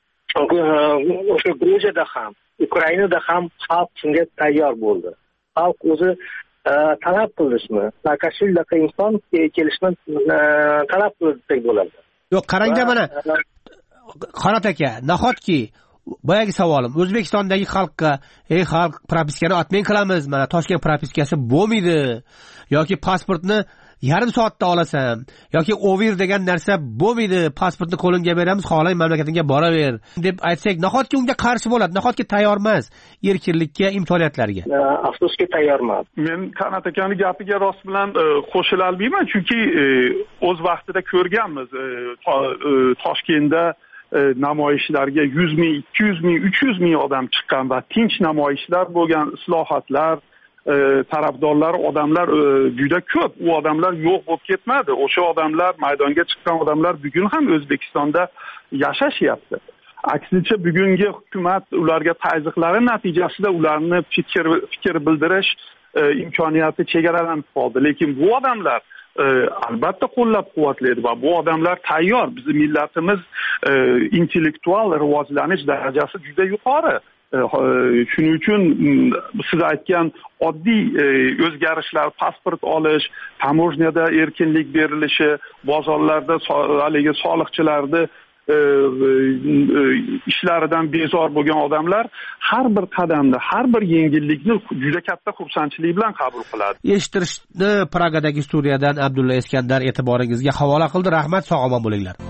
o'sha Gruziyada ham, Ukrainada ham xalq shunga tayyor bo'ldi. Xalq o'zi talab qildimi? Saakashviliga inson kelishni talab qilsak bo'ladi. Yo'q, qarangda mana Qanot aka, nahotki boyagi savolim, O'zbekistondagi xalqqa, xalq propiskani otmen qilamiz, mana Toshkent propiskasi bo'lmaydi yoki pasportni yarim soatda olasan yoki ovir degan narsa bo'lmaydi, pasportni qo'lingga beramiz, xohlang mamlakatingga boraver deb aytsak, nahotki unga qarshi bo'ladi, nahotki tayyor emas erkinlikka, imkoniyatlarga? Afsuski tayyor emas. Men Qanot akaning gapiga rost bilan qo'shila olmayman, chunki o'z vaqtida ko'rganmiz Toshkentda namoyishlarga 100 ming, 200 ming, 300 ming odam chiqqan va tinch namoyishlar bo'lgan, islohotlar tarafdorlar odamlar juda ko'p. U odamlar yo'q bo'lib ketmadi. O'sha odamlar, maydonga chiqqan odamlar bugun ham O'zbekistonda yashashyapti. Aksincha bugungi hukumat ularga tazyiqlari natijasida ularni fikr bildirish imkoniyati chegaralanib qoldi. Lekin bu odamlar albatta qo'llab-quvvatlaydi va bu odamlar tayyor. Bizning millatimiz intellektual rivojlanish darajasi juda yuqori. shuning uchun siz aytgan oddiy o'zgarishlar, pasport olish, tamojnyada erkinlik berilishi, bozorlarda haligi soliqchilarni ishlaridan bezor bo'lgan odamlar har bir qadamda, har bir yengillikni juda katta xursandchilik bilan qabul qiladi. Eshittirishni Pragadagi Suriyadan Abdulla Iskandar e'tiboringizga havola qildi. Rahmat, sog' omon bo'linglar.